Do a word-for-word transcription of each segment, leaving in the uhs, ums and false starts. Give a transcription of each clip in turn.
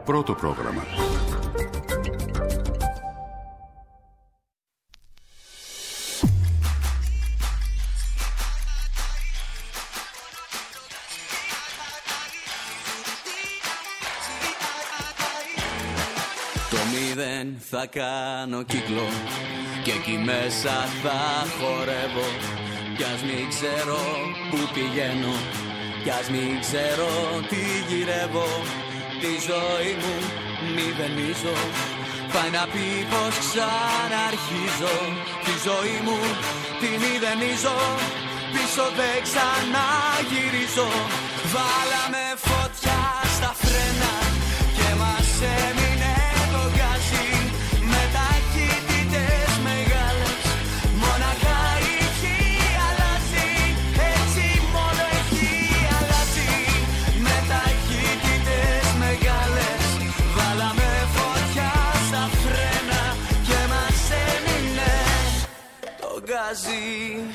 Πρώτο πρόγραμμα. Το μηδέν θα κάνω κύκλο και εκεί μέσα θα χορεύω. Κι ας μην ξέρω που πηγαίνω, κι ας μην ξέρω τι γυρεύω. Τη ζωή μου μηδενίζω, πάει να πει πως ξαναρχίζω. Τη ζωή μου τη μηδενίζω, πίσω δεν ξαναγυρίζω. Βάλαμε φωτιά στα φρένα και μας έμεινε το γκάζι. Με ταχύτητες μεγάλες, μοναχά έχει αλλάζει. Έτσι μόνο έχει αλλάζει. Με ταχύτητες μεγάλες, βάλαμε φωτιά στα φρένα και μας έμεινε το γκάζι.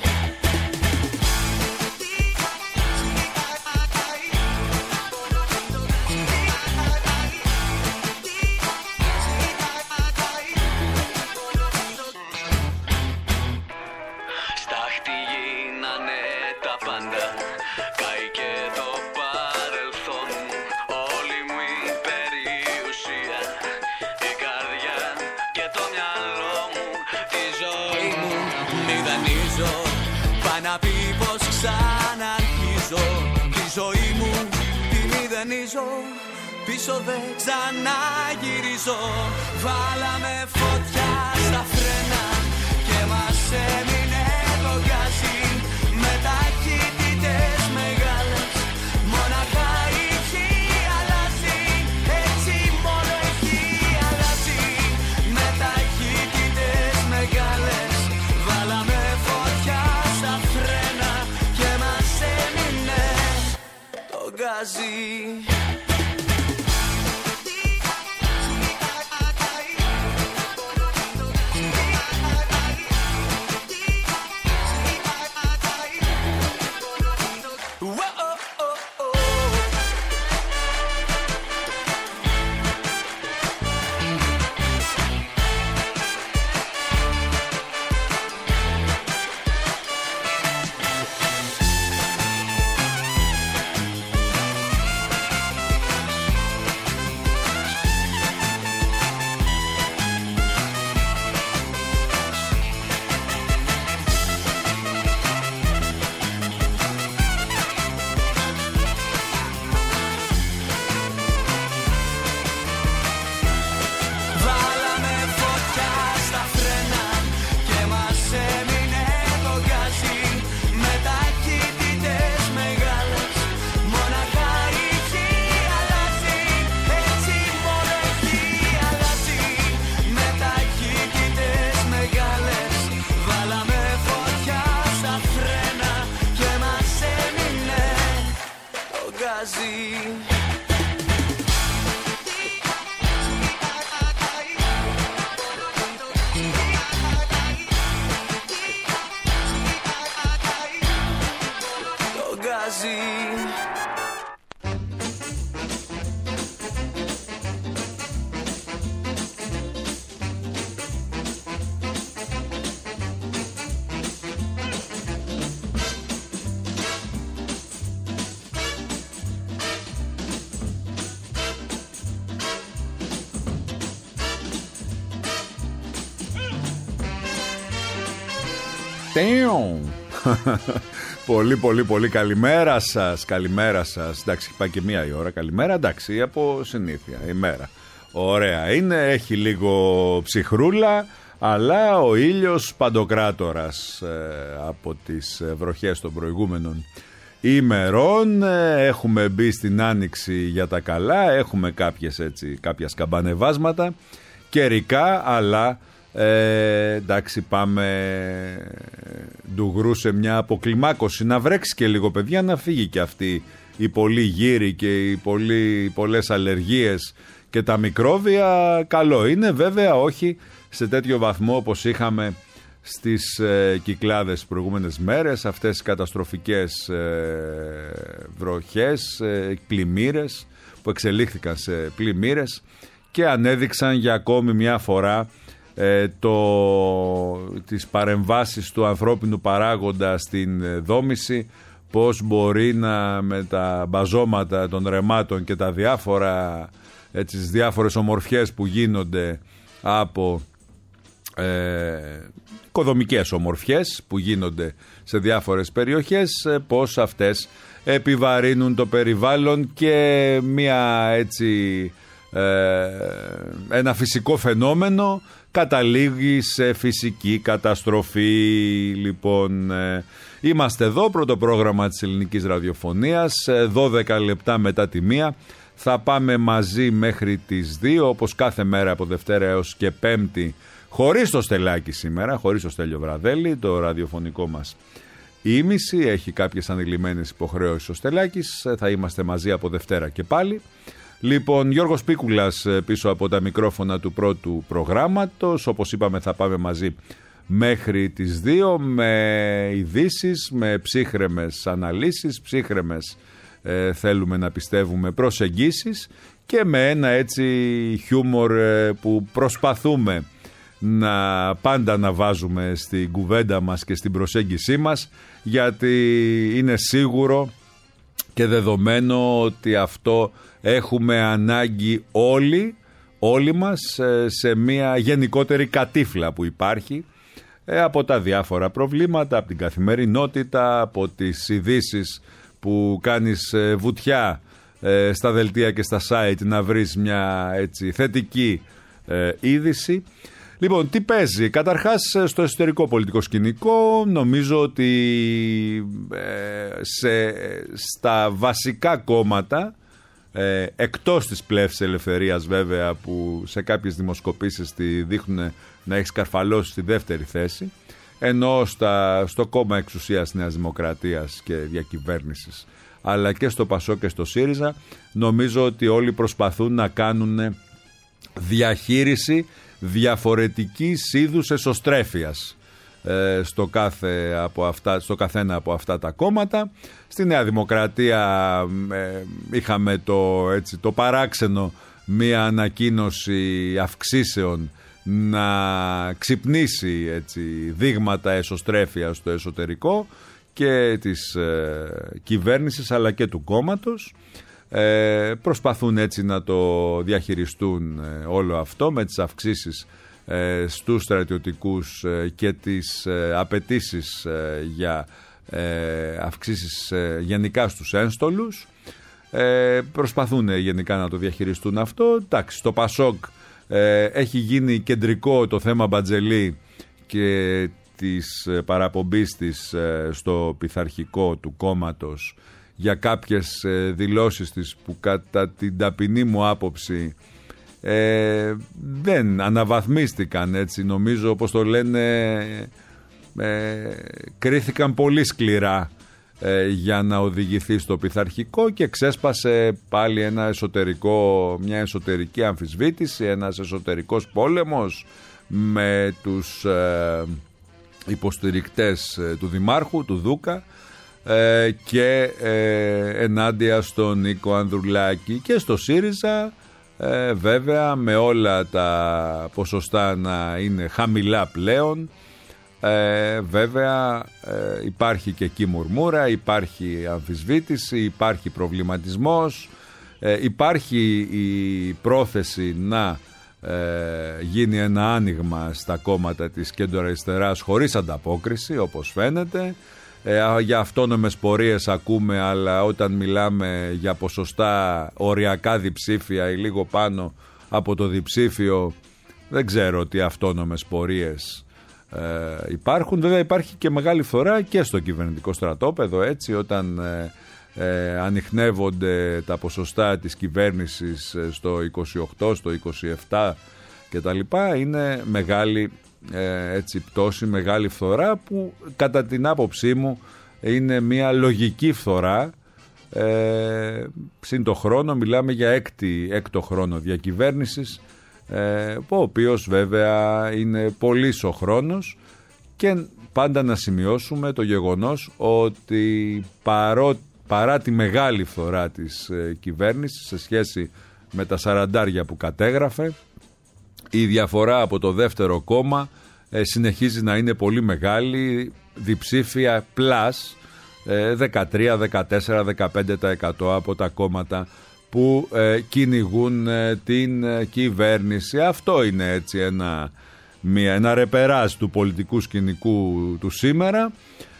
Να πει πως ξαναρχίζω. Τη ζωή μου τη μηδενίζω, πίσω δεν ξαναγυρίζω. Βάλαμε φωτιά στα φρένα και μας έμεινε το γκάζι. Με ταχύτητες μεγάλες, μοναχά έχει αλλάζει. Έτσι μόνο έχει αλλάζει. Με ταχύτητες μεγάλες, βάλαμε φωτιά στα φρένα και μας έμεινε το γκάζι. Πολύ πολύ πολύ καλημέρα σας. Καλημέρα σας. Εντάξει, πάει και μία η ώρα. Καλημέρα, εντάξει, από συνήθεια ημέρα. Ωραία είναι, έχει λίγο ψυχρούλα, αλλά ο ήλιος παντοκράτορας ε, από τις βροχές των προηγούμενων ημερών. ε, Έχουμε μπει στην άνοιξη για τα καλά. Έχουμε κάποιες, έτσι, κάποια σκαμπανεβάσματα καιρικά, αλλά Ε, εντάξει, πάμε ντουγρού σε μια αποκλιμάκωση. Να βρέξει και λίγο, παιδιά, να φύγει και αυτή η πολλή γύρι και οι πολλοί, πολλές αλλεργίες και τα μικρόβια. Καλό είναι, βέβαια όχι σε τέτοιο βαθμό όπως είχαμε στις ε, Κυκλάδες προηγούμενες μέρες, αυτές οι καταστροφικές ε, βροχές, ε, πλημμύρες που εξελίχθηκαν σε πλημμύρες και ανέδειξαν για ακόμη μια φορά ε, το, τις παρεμβάσεις του ανθρώπινου παράγοντα στην δόμηση, πώς μπορεί να με τα μπαζώματα των ρεμάτων και τα διάφορα, έτσι, τις διάφορες ομορφιές που γίνονται από ε, οικοδομικές ομορφιές που γίνονται σε διάφορες περιοχές, πώς αυτές επιβαρύνουν το περιβάλλον και μια έτσι ε, ένα φυσικό φαινόμενο καταλήγει σε φυσική καταστροφή. Λοιπόν, ε, είμαστε εδώ, πρώτο πρόγραμμα της ελληνικής ραδιοφωνίας, δώδεκα λεπτά μετά τη μία. Θα πάμε μαζί μέχρι τις δύο, όπως κάθε μέρα από Δευτέρα έως και Πέμπτη, χωρίς το Στελάκι σήμερα, χωρίς το Στέλιο Βραδέλη, το ραδιοφωνικό μας ήμιση. Έχει κάποιες ανηλυμένες υποχρεώσεις ο Στελάκης, θα είμαστε μαζί από Δευτέρα και πάλι. Λοιπόν, Γιώργος Πίκουλας πίσω από τα μικρόφωνα του πρώτου προγράμματος. Όπως είπαμε, θα πάμε μαζί μέχρι τις δύο με ειδήσεις, με ψύχρεμες αναλύσεις, ψύχρεμες ε, θέλουμε να πιστεύουμε προσεγγίσεις και με ένα έτσι χιούμορ ε, που προσπαθούμε να πάντα να βάζουμε στην κουβέντα μας και στην προσέγγισή μας, γιατί είναι σίγουρο και δεδομένο ότι αυτό έχουμε ανάγκη όλοι, όλοι μας, σε μια γενικότερη κατήφλα που υπάρχει από τα διάφορα προβλήματα, από την καθημερινότητα, από τις ειδήσεις που κάνεις βουτιά στα δελτία και στα site να βρεις μια έτσι θετική είδηση. Λοιπόν, τι παίζει? Καταρχάς, στο εσωτερικό πολιτικό σκηνικό νομίζω ότι σε, στα βασικά κόμματα, ε, εκτός της Πλεύσης Ελευθερίας βέβαια, που σε κάποιες δημοσκοπήσεις τη δείχνουν να έχει σκαρφαλώσει στη δεύτερη θέση, ενώ στα, στο κόμμα εξουσίας Νέας Δημοκρατίας και διακυβέρνησης, αλλά και στο ΠΑΣΟ και στο ΣΥΡΙΖΑ, νομίζω ότι όλοι προσπαθούν να κάνουν διαχείριση διαφορετικής είδους εσωστρέφειας ε, στο, κάθε από αυτά, στο καθένα από αυτά τα κόμματα. Στη Νέα Δημοκρατία ε, είχαμε το, έτσι, το παράξενο μία ανακοίνωση αυξήσεων να ξυπνήσει έτσι, δείγματα εσωστρέφειας στο εσωτερικό και της ε, κυβέρνησης αλλά και του κόμματος. Ε, προσπαθούν έτσι να το διαχειριστούν ε, όλο αυτό με τις αυξήσεις ε, στους στρατιωτικούς ε, και τις ε, απαιτήσεις ε, για ε, αυξήσεις ε, γενικά στους ένστολους. Ε, προσπαθούν ε, γενικά να το διαχειριστούν αυτό. Εντάξει, στο ΠΑΣΟΚ ε, έχει γίνει κεντρικό το θέμα Μπατζελή και της ε, παραπομπής της ε, στο πειθαρχικό του κόμματος για κάποιες ε, δηλώσεις της που κατά την ταπεινή μου άποψη ε, δεν αναβαθμίστηκαν, έτσι νομίζω, όπως το λένε, ε, κρίθηκαν πολύ σκληρά ε, για να οδηγηθεί στο πειθαρχικό και ξέσπασε πάλι ένα εσωτερικό, μια εσωτερική αμφισβήτηση, ένας εσωτερικός πόλεμος με τους ε, υποστηρικτές ε, του Δημάρχου, του Δούκα, Ε, και ε, ενάντια στον Νίκο Ανδρουλάκη και στο ΣΥΡΙΖΑ, ε, βέβαια με όλα τα ποσοστά να είναι χαμηλά πλέον, ε, βέβαια ε, υπάρχει και εκεί μουρμούρα, υπάρχει αμφισβήτηση, υπάρχει προβληματισμός, ε, υπάρχει η πρόθεση να ε, γίνει ένα άνοιγμα στα κόμματα της κέντρο-αριστεράς χωρίς ανταπόκριση, όπως φαίνεται. Ε, για αυτόνομες πορείες ακούμε, αλλά όταν μιλάμε για ποσοστά οριακά διψήφια ή λίγο πάνω από το διψήφιο, δεν ξέρω τι αυτόνομες πορείες ε, υπάρχουν. Βέβαια υπάρχει και μεγάλη φθορά και στο κυβερνητικό στρατόπεδο, έτσι, όταν ε, ε, ανιχνεύονται τα ποσοστά της κυβέρνησης στο είκοσι οκτώ, στο είκοσι επτά κτλ. Είναι μεγάλη Ε, έτσι, πτώση, μεγάλη φθορά που κατά την άποψή μου είναι μια λογική φθορά. ε, συν το χρόνο μιλάμε για έκτη, έκτο χρόνο διακυβέρνησης, ε, ο οποίος βέβαια είναι πολύς ο χρόνος, και πάντα να σημειώσουμε το γεγονός ότι παρό, παρά τη μεγάλη φθορά της ε, κυβέρνησης σε σχέση με τα σαραντάρια που κατέγραφε, η διαφορά από το δεύτερο κόμμα ε, συνεχίζει να είναι πολύ μεγάλη, διψήφια πλάς, ε, δεκατρία, δεκατέσσερα, δεκαπέντε τοις εκατό από τα κόμματα που ε, κυνηγούν ε, την ε, κυβέρνηση. Αυτό είναι έτσι ένα, μια, ένα ρεπεράζ του πολιτικού σκηνικού του σήμερα.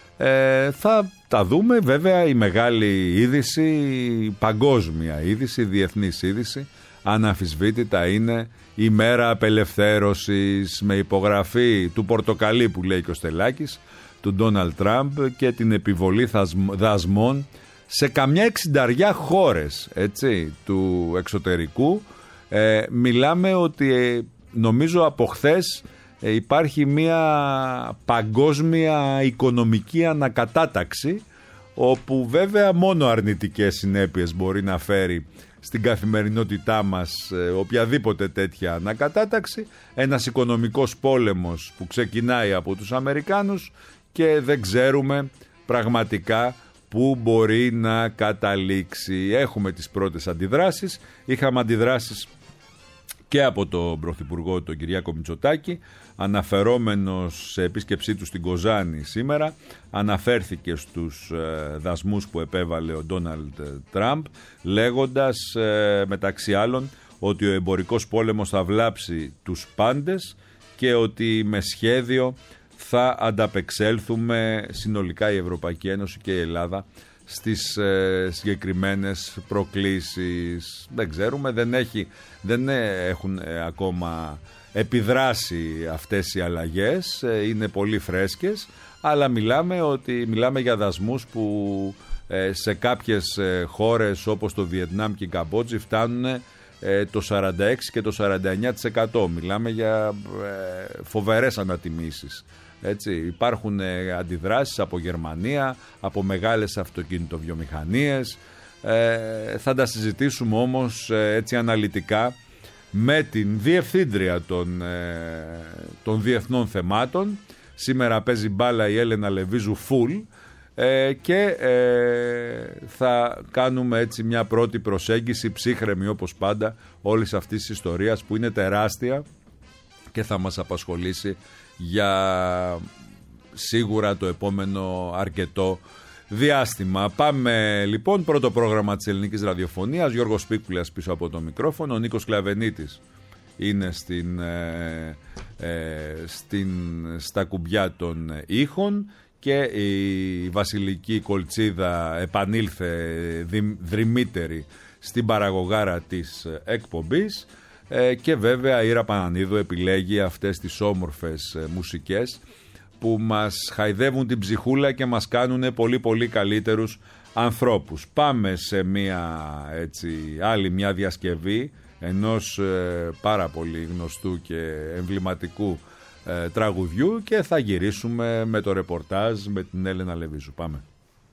Ε, θα τα δούμε. Βέβαια η μεγάλη είδηση, η παγκόσμια είδηση, η διεθνής είδηση, αναμφισβήτητα είναι η μέρα απελευθέρωσης, με υπογραφή του πορτοκαλί που λέει και ο Στελάκης, του Ντόναλντ Τραμπ, και την επιβολή δασμών σε καμιά εξινταριά χώρες, έτσι, του εξωτερικού. Ε, μιλάμε ότι ε, νομίζω από χθες ε, υπάρχει μια παγκόσμια οικονομική ανακατάταξη, όπου βέβαια μόνο αρνητικές συνέπειες μπορεί να φέρει στην καθημερινότητά μας ε, οποιαδήποτε τέτοια ανακατάταξη. Ένας οικονομικός πόλεμος που ξεκινάει από τους Αμερικάνους και δεν ξέρουμε πραγματικά πού μπορεί να καταλήξει. Έχουμε τις πρώτες αντιδράσεις. Είχαμε αντιδράσεις και από τον Πρωθυπουργό, τον Κυριάκο Μητσοτάκη, αναφερόμενος σε επίσκεψή του στην Κοζάνη σήμερα. Αναφέρθηκε στους ε, δασμούς που επέβαλε ο Ντόναλντ Τραμπ, λέγοντας ε, μεταξύ άλλων ότι ο εμπορικός πόλεμος θα βλάψει τους πάντες και ότι με σχέδιο θα ανταπεξέλθουμε συνολικά η Ευρωπαϊκή Ένωση και η Ελλάδα στις ε, συγκεκριμένες προκλήσεις. Δεν ξέρουμε, δεν, έχει, δεν έχουν ε, ακόμα επιδράσει αυτές οι αλλαγές, ε, είναι πολύ φρέσκες, αλλά μιλάμε, ότι, μιλάμε για δασμούς που ε, σε κάποιες ε, χώρες όπως το Βιετνάμ και η Καμπότζη φτάνουν ε, το σαράντα έξι και το σαράντα εννιά τοις εκατό. Μιλάμε για ε, φοβερές ανατιμήσεις. Έτσι, υπάρχουν ε, αντιδράσεις από Γερμανία, από μεγάλες αυτοκινητοβιομηχανίες. Ε, θα τα συζητήσουμε όμως ε, έτσι αναλυτικά με την διευθύντρια των, ε, των διεθνών θεμάτων. Σήμερα παίζει μπάλα η Έλενα Λεβίζου φουλ ε, και ε, θα κάνουμε έτσι μια πρώτη προσέγγιση ψύχρεμη όπως πάντα όλης αυτής της ιστορίας που είναι τεράστια και θα μας απασχολήσει για σίγουρα το επόμενο αρκετό διάστημα. Πάμε λοιπόν, πρώτο πρόγραμμα της ελληνικής ραδιοφωνίας, Γιώργος Πίκουλας πίσω από το μικρόφωνο, ο Νίκος Κλαβενίτης είναι στην, ε, ε, στην, στα κουμπιά των ήχων και η Βασιλική Κολτσίδα επανήλθε δι, δρυμύτερη στην παραγωγάρα της εκπομπής. Ε, και βέβαια η Ήρα Πανανίδου επιλέγει αυτές τις όμορφες ε, μουσικές που μας χαϊδεύουν την ψυχούλα και μας κάνουν πολύ πολύ καλύτερους ανθρώπους. Πάμε σε μια έτσι, άλλη μια διασκευή ενός ε, πάρα πολύ γνωστού και εμβληματικού ε, τραγουδιού και θα γυρίσουμε με το ρεπορτάζ με την Έλενα Λεβίζου. Πάμε.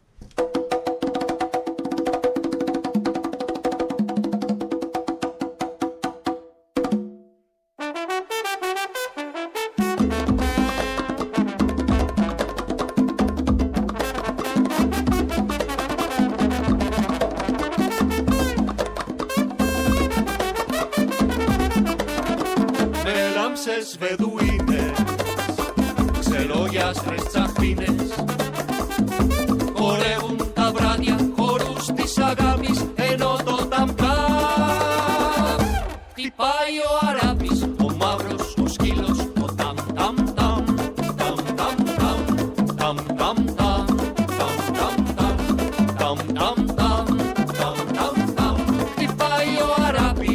Βεδουίνες, ξελόγιαστρες τσαχπίνες, χορεύουν τα βράδια χορούς της αγάπης, ενώ το ταμ-ταμ χτυπάει ο Αράπης, ο μαύρος, ο σκύλος, ο ταμ-ταμ-ταμ, ταμ-ταμ-ταμ, ταμ-ταμ-ταμ, ταμ-ταμ-ταμ, ταμ-ταμ-ταμ, ταμ-ταμ-ταμ, χτυπάει ο Αράπης.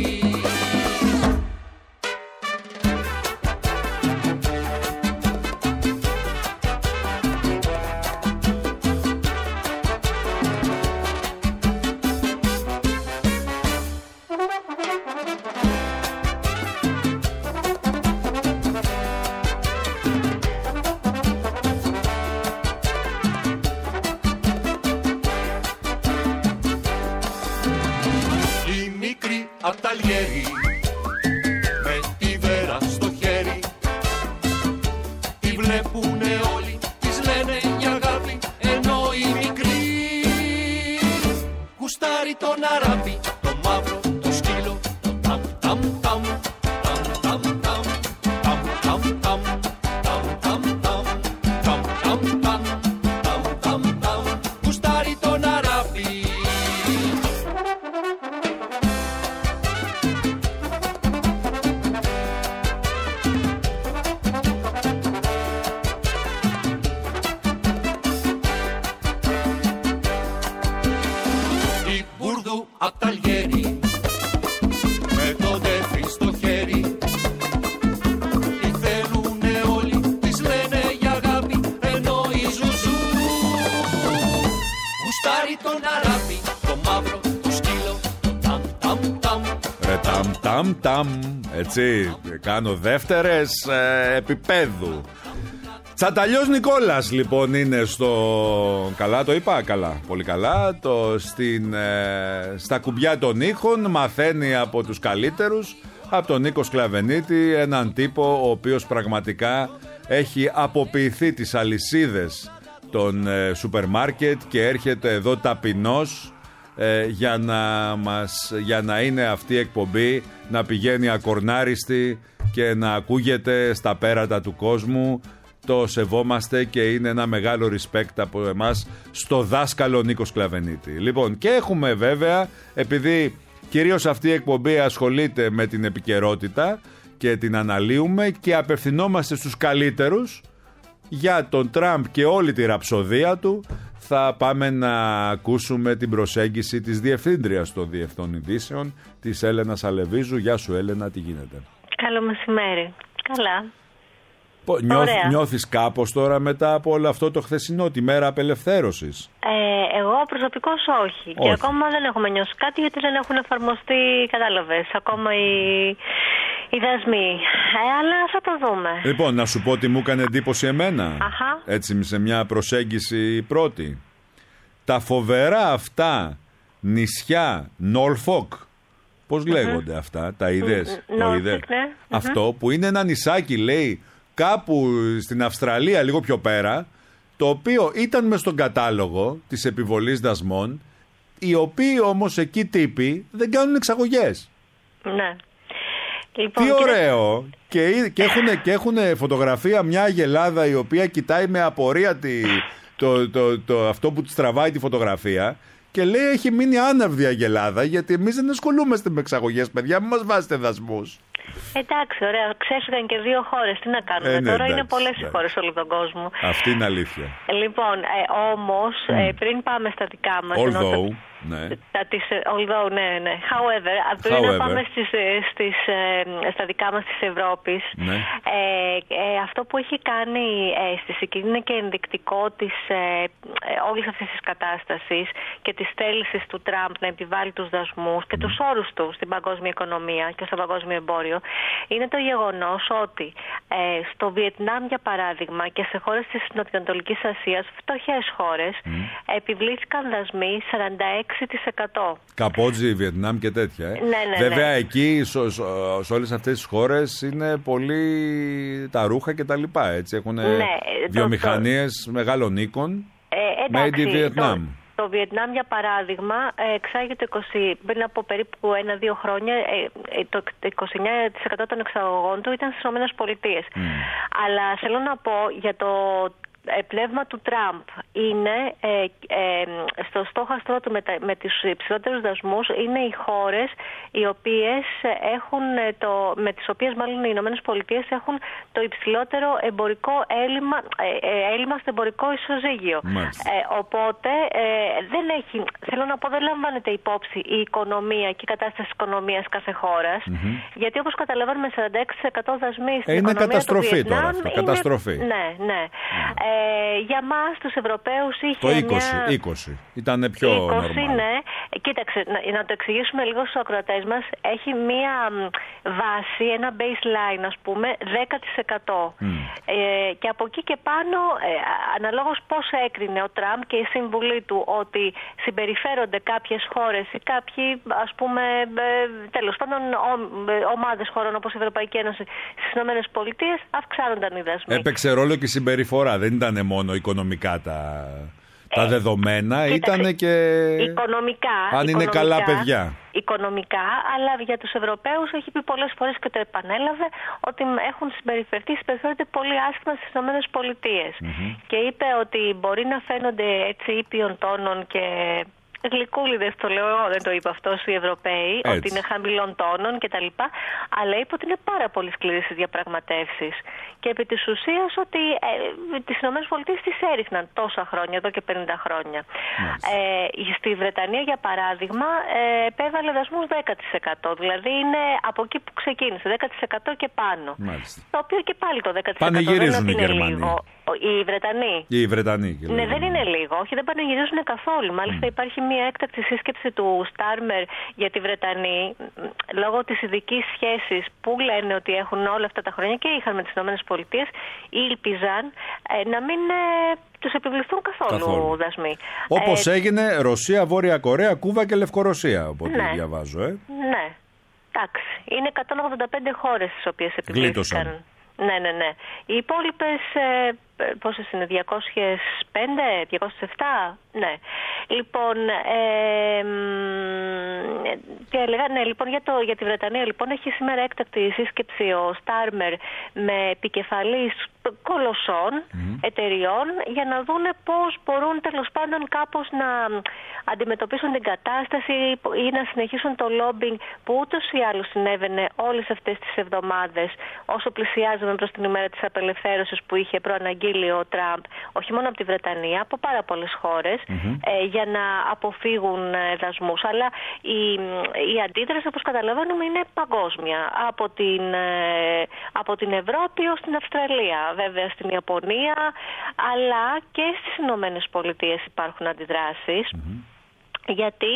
Με τη βέρα στο χέρι τη βλέπουνε όλοι, της λένε για αγάπη, ενώ η μικρή ταμ ταμ. Έτσι, κάνω δεύτερες ε, επίπεδου. Τσαταλιός Νικόλας λοιπόν είναι στο... Καλά το είπα, καλά, πολύ καλά. Το, στην, ε, στα κουμπιά των ήχων μαθαίνει από τους καλύτερους, από τον Νίκο Σκλαβενίτη, έναν τύπο ο οποίος πραγματικά έχει αποποιηθεί τις αλυσίδες των ε, σούπερ μάρκετ και έρχεται εδώ ταπεινός ε, για, να μας, για να είναι αυτή η εκπομπή να πηγαίνει ακορνάριστη και να ακούγεται στα πέρατα του κόσμου. Το σεβόμαστε και είναι ένα μεγάλο respect από εμάς στο δάσκαλο Νίκο Σκλαβενίτη. Λοιπόν, και έχουμε βέβαια, επειδή κυρίως αυτή η εκπομπή ασχολείται με την επικαιρότητα και την αναλύουμε και απευθυνόμαστε στους καλύτερους για τον Τραμπ και όλη τη ραψοδία του, θα πάμε να ακούσουμε την προσέγγιση της διευθύντριας των Διευθών Ειδήσεων, της Έλενας Αλεβίζου. Γεια σου Έλενα, τι γίνεται? Καλό μεσημέρι. Καλά. Νιώθ, νιώθεις κάπως τώρα μετά από όλο αυτό το χθεσινό, τη μέρα απελευθέρωσης? Ε, εγώ προσωπικώς όχι. όχι. Και ακόμα δεν έχουμε νιώσει κάτι γιατί δεν έχουν εφαρμοστεί, κατάλαβες, ακόμα οι, οι δασμοί. Ε, αλλά θα το δούμε. Λοιπόν, να σου πω τι μου έκανε εντύπωση εμένα. Αχα. Έτσι, σε μια προσέγγιση πρώτη. Τα φοβερά αυτά νησιά Νόρφοκ. Πώς λέγονται mm-hmm. αυτά, τα είδες? Mm-hmm. Το είδες? Ναι. Αυτό mm-hmm. που είναι ένα νησάκι, λέει, κάπου στην Αυστραλία, λίγο πιο πέρα, το οποίο ήταν μες στον κατάλογο της επιβολής δασμών, οι οποίοι όμως εκεί τύποι δεν κάνουν εξαγωγές. Ναι. Λοιπόν, τι ωραίο! Και, και, έχουν, και έχουν φωτογραφία μια αγελάδα η οποία κοιτάει με απορία τη, το, το, το, αυτό που της τραβάει τη φωτογραφία και λέει έχει μείνει άναυδη αγελάδα γιατί εμείς δεν ασχολούμαστε με εξαγωγές, παιδιά, μην μας βάζετε δασμούς. Εντάξει, ωραία. Ξέφυγαν και δύο χώρες. Τι να κάνουμε ε, ναι, τώρα, εντάξει, είναι πολλές οι χώρες όλο τον κόσμο. Αυτή είναι αλήθεια. Λοιπόν, ε, όμως, mm. ε, πριν πάμε στα δικά μας. Although, ναι. Τα, τις, although, ναι, ναι. However, πριν However. να πάμε στις, στις, ε, στα δικά μας της Ευρώπης, ναι. ε, ε, αυτό που έχει κάνει ε, στη Σικίνη είναι και ενδεικτικό της ε, ε, όλης αυτής της κατάστασης και της θέλησης του Τραμπ να επιβάλλει τους δασμούς και mm. τους όρους του στην παγκόσμια οικονομία και στο παγκόσμιο εμπόριο. Είναι το γεγονός ότι ε, στο Βιετνάμ, για παράδειγμα, και σε χώρες της Νοτιοανατολικής Ασίας, φτωχές χώρες, mm. επιβλήθηκαν δασμοί σαράντα έξι τοις εκατό. Καμπότζη, Βιετνάμ και τέτοια. Ε. Ναι, ναι, Βέβαια, ναι. εκεί, σε όλες αυτές τις χώρες, είναι πολύ τα ρούχα και τα λοιπά. Έτσι. Έχουν ναι, βιομηχανίες το... μεγάλων οίκων. Ε, Made in Vietnam. Το... Το Βιετνάμ, για παράδειγμα, εξάγεται είκοσι, πριν από περίπου ένα-δύο χρόνια, το είκοσι εννέα τοις εκατό των εξαγωγών του ήταν στις ΗΠΑ. Mm. Αλλά θέλω να πω για το πνεύμα του Τραμπ είναι ε, ε, στο στόχαστρό του με, τα, με τους υψηλότερους δασμούς είναι οι χώρες οι οποίες έχουν το, με τις οποίες μάλλον οι Ηνωμένες Πολιτείες έχουν το υψηλότερο εμπορικό έλλειμμα, ε, ε, έλλειμμα στο εμπορικό ισοζύγιο. Ε, οπότε ε, δεν έχει, θέλω να πω, δεν λαμβάνεται υπόψη η οικονομία και η κατάσταση της οικονομίας κάθε χώρας, mm-hmm. γιατί όπως καταλαβαίνουμε σαράντα έξι τοις εκατό δασμοί στην ε, είναι οικονομία καταστροφή του Βιετνάμ, τώρα αυτό, είναι, καταστροφή. Ναι, ναι. Mm. Ε, για μας τους Ευρωπαίους είχε το είκοσι, μια... είκοσι. Ήτανε πιο είκοσι, normal. Ναι. Κοίταξε, να, να το εξηγήσουμε λίγο στους ακροατές μας. Έχει μια βάση, ένα baseline, ας πούμε, δέκα τοις εκατό. Mm. Ε, και από εκεί και πάνω, ε, αναλόγως πώς έκρινε ο Τραμπ και η σύμβουλή του ότι συμπεριφέρονται κάποιες χώρες ή κάποιοι, ας πούμε, ε, τέλος πάντων, ο, ε, ομάδες χωρών όπως η Ευρωπαϊκή Ένωση στις Ηνωμένες Πολιτείες, αυξάνονταν οι δασμοί. Έπαιξε ρόλο και η συμπεριφορά. Δεν ήταν μόνο οικονομικά τα, τα ε, δεδομένα, ήταν και οικονομικά, αν είναι οικονομικά, καλά παιδιά. Οικονομικά, αλλά για τους Ευρωπαίους έχει πει πολλές φορές και το επανέλαβε ότι έχουν συμπεριφερθεί, συμπεριφέρονται πολύ άσχημα στις Ηνωμένες Πολιτείες. Mm-hmm. Και είπε ότι μπορεί να φαίνονται έτσι ήπιων τόνων και γλυκούλιδες, το λέω εγώ, δεν το είπε αυτός, οι Ευρωπαίοι, έτσι, ότι είναι χαμηλών τόνων κτλ. Αλλά είπε ότι είναι πάρα πολύ σκληρές οι διαπραγματεύσεις. Και επί της ουσίας ότι ε, τις ΗΠΑ τις έριχναν τόσα χρόνια, εδώ και πενήντα χρόνια. Ε, στη Βρετανία, για παράδειγμα, ε, επέβαλε δασμούς δέκα τοις εκατό. Δηλαδή είναι από εκεί που ξεκίνησε, δέκα τοις εκατό και πάνω. Μάλιστα. Το οποίο και πάλι το δέκα τοις εκατό πανηγυρίζουν δεν οι είναι Γερμανοί. λίγο. Οι Βρετανοί. Οι Βρετανοί. Ναι, δεν είναι λίγο. Όχι, δεν πανηγυρίζουν καθόλου. Μάλιστα mm. υπάρχει μια έκτακτη σύσκεψη του Στάρμερ για τη Βρετανία, λόγω της ειδικής σχέσης που λένε ότι έχουν όλα αυτά τα χρόνια και είχαν με τις ΗΠΑ, ήλπιζαν ε, να μην ε, τους επιβληθούν καθόλου, καθόλου. δασμοί. Όπως ε, έγινε Ρωσία, Βόρεια Κορέα, Κούβα και Λευκορωσία, οπότε ναι, διαβάζω. Ε. Ναι, εντάξει. Είναι εκατόν ογδόντα πέντε χώρες τις οποίες επιβλήθηκαν. Ναι, ναι, ναι. Οι υπόλοιπες, ε, πόσες είναι, διακόσιες πέντε, διακόσιες επτά, ναι. Λοιπόν, ε, τι έλεγα, ναι, λοιπόν για, το, για τη Βρετανία, λοιπόν, έχει σήμερα έκτακτη σύσκεψη ο Στάρμερ με επικεφαλής κολοσσών mm. εταιριών για να δούνε πώς μπορούν τέλος πάντων κάπως να αντιμετωπίσουν την κατάσταση ή να συνεχίσουν το lobbying που ούτως ή άλλως συνέβαινε όλες αυτές τις εβδομάδες όσο πλησιάζαμε προς την ημέρα της απελευθέρωσης που είχε προαναγγείλει ο Τραμπ, όχι μόνο από τη Βρετανία, από πάρα πολλές χώρες, mm-hmm. ε, για να αποφύγουν ε, δασμούς. Αλλά η, η αντίδραση, όπως καταλαβαίνουμε, είναι παγκόσμια. Από την, ε, από την Ευρώπη ως την Αυστραλία. Βέβαια στην Ιαπωνία, αλλά και στις Ηνωμένες Πολιτείες υπάρχουν αντιδράσεις. Mm-hmm. Γιατί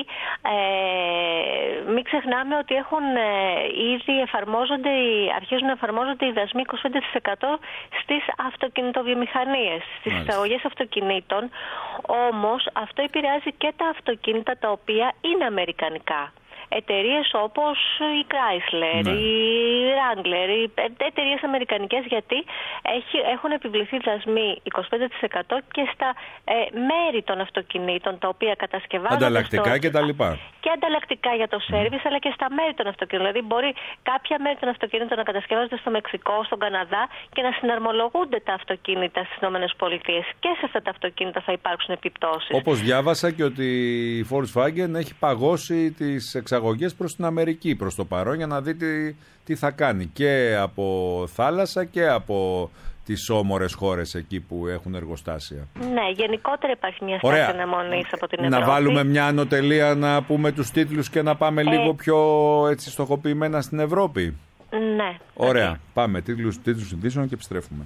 ε, μην ξεχνάμε ότι έχουν ε, ήδη εφαρμόζονται, αρχίζουν να εφαρμόζονται οι δασμοί είκοσι πέντε τοις εκατό στις αυτοκινητοβιομηχανίες, στις εισαγωγές αυτοκινήτων. Όμως αυτό επηρεάζει και τα αυτοκίνητα τα οποία είναι αμερικανικά. Εταιρείες όπως η Chrysler, ναι. η Wrangler, οι εταιρείες αμερικανικές, γιατί έχει, έχουν επιβληθεί δασμοί είκοσι πέντε τοις εκατό και στα ε, μέρη των αυτοκινήτων τα οποία κατασκευάζονται. Ανταλλακτικά στο, και τα λοιπά. Και ανταλλακτικά για το σέρβις, mm. αλλά και στα μέρη των αυτοκινήτων. Δηλαδή μπορεί κάποια μέρη των αυτοκινήτων να κατασκευάζονται στο Μεξικό, στον Καναδά και να συναρμολογούνται τα αυτοκίνητα στις ΗΠΑ. Και σε αυτά τα αυτοκίνητα θα υπάρξουν επιπτώσεις. Όπως διάβασα και ότι η Volkswagen έχει παγώσει τις εξαγωγές προς την Αμερική προς το παρόν για να δει τι, τι θα κάνει και από θάλασσα και από τις όμορες χώρες εκεί που έχουν εργοστάσια. Ναι, γενικότερα υπάρχει μια στάση αναμονής από την Ευρώπη. Να βάλουμε μια ανωτελεία να πούμε τους τίτλους και να πάμε ε... λίγο πιο έτσι στοχοποιημένα στην Ευρώπη. Ναι. Ωραία, okay. Πάμε τίτλους, τίτλους ειδήσεων και επιστρέφουμε.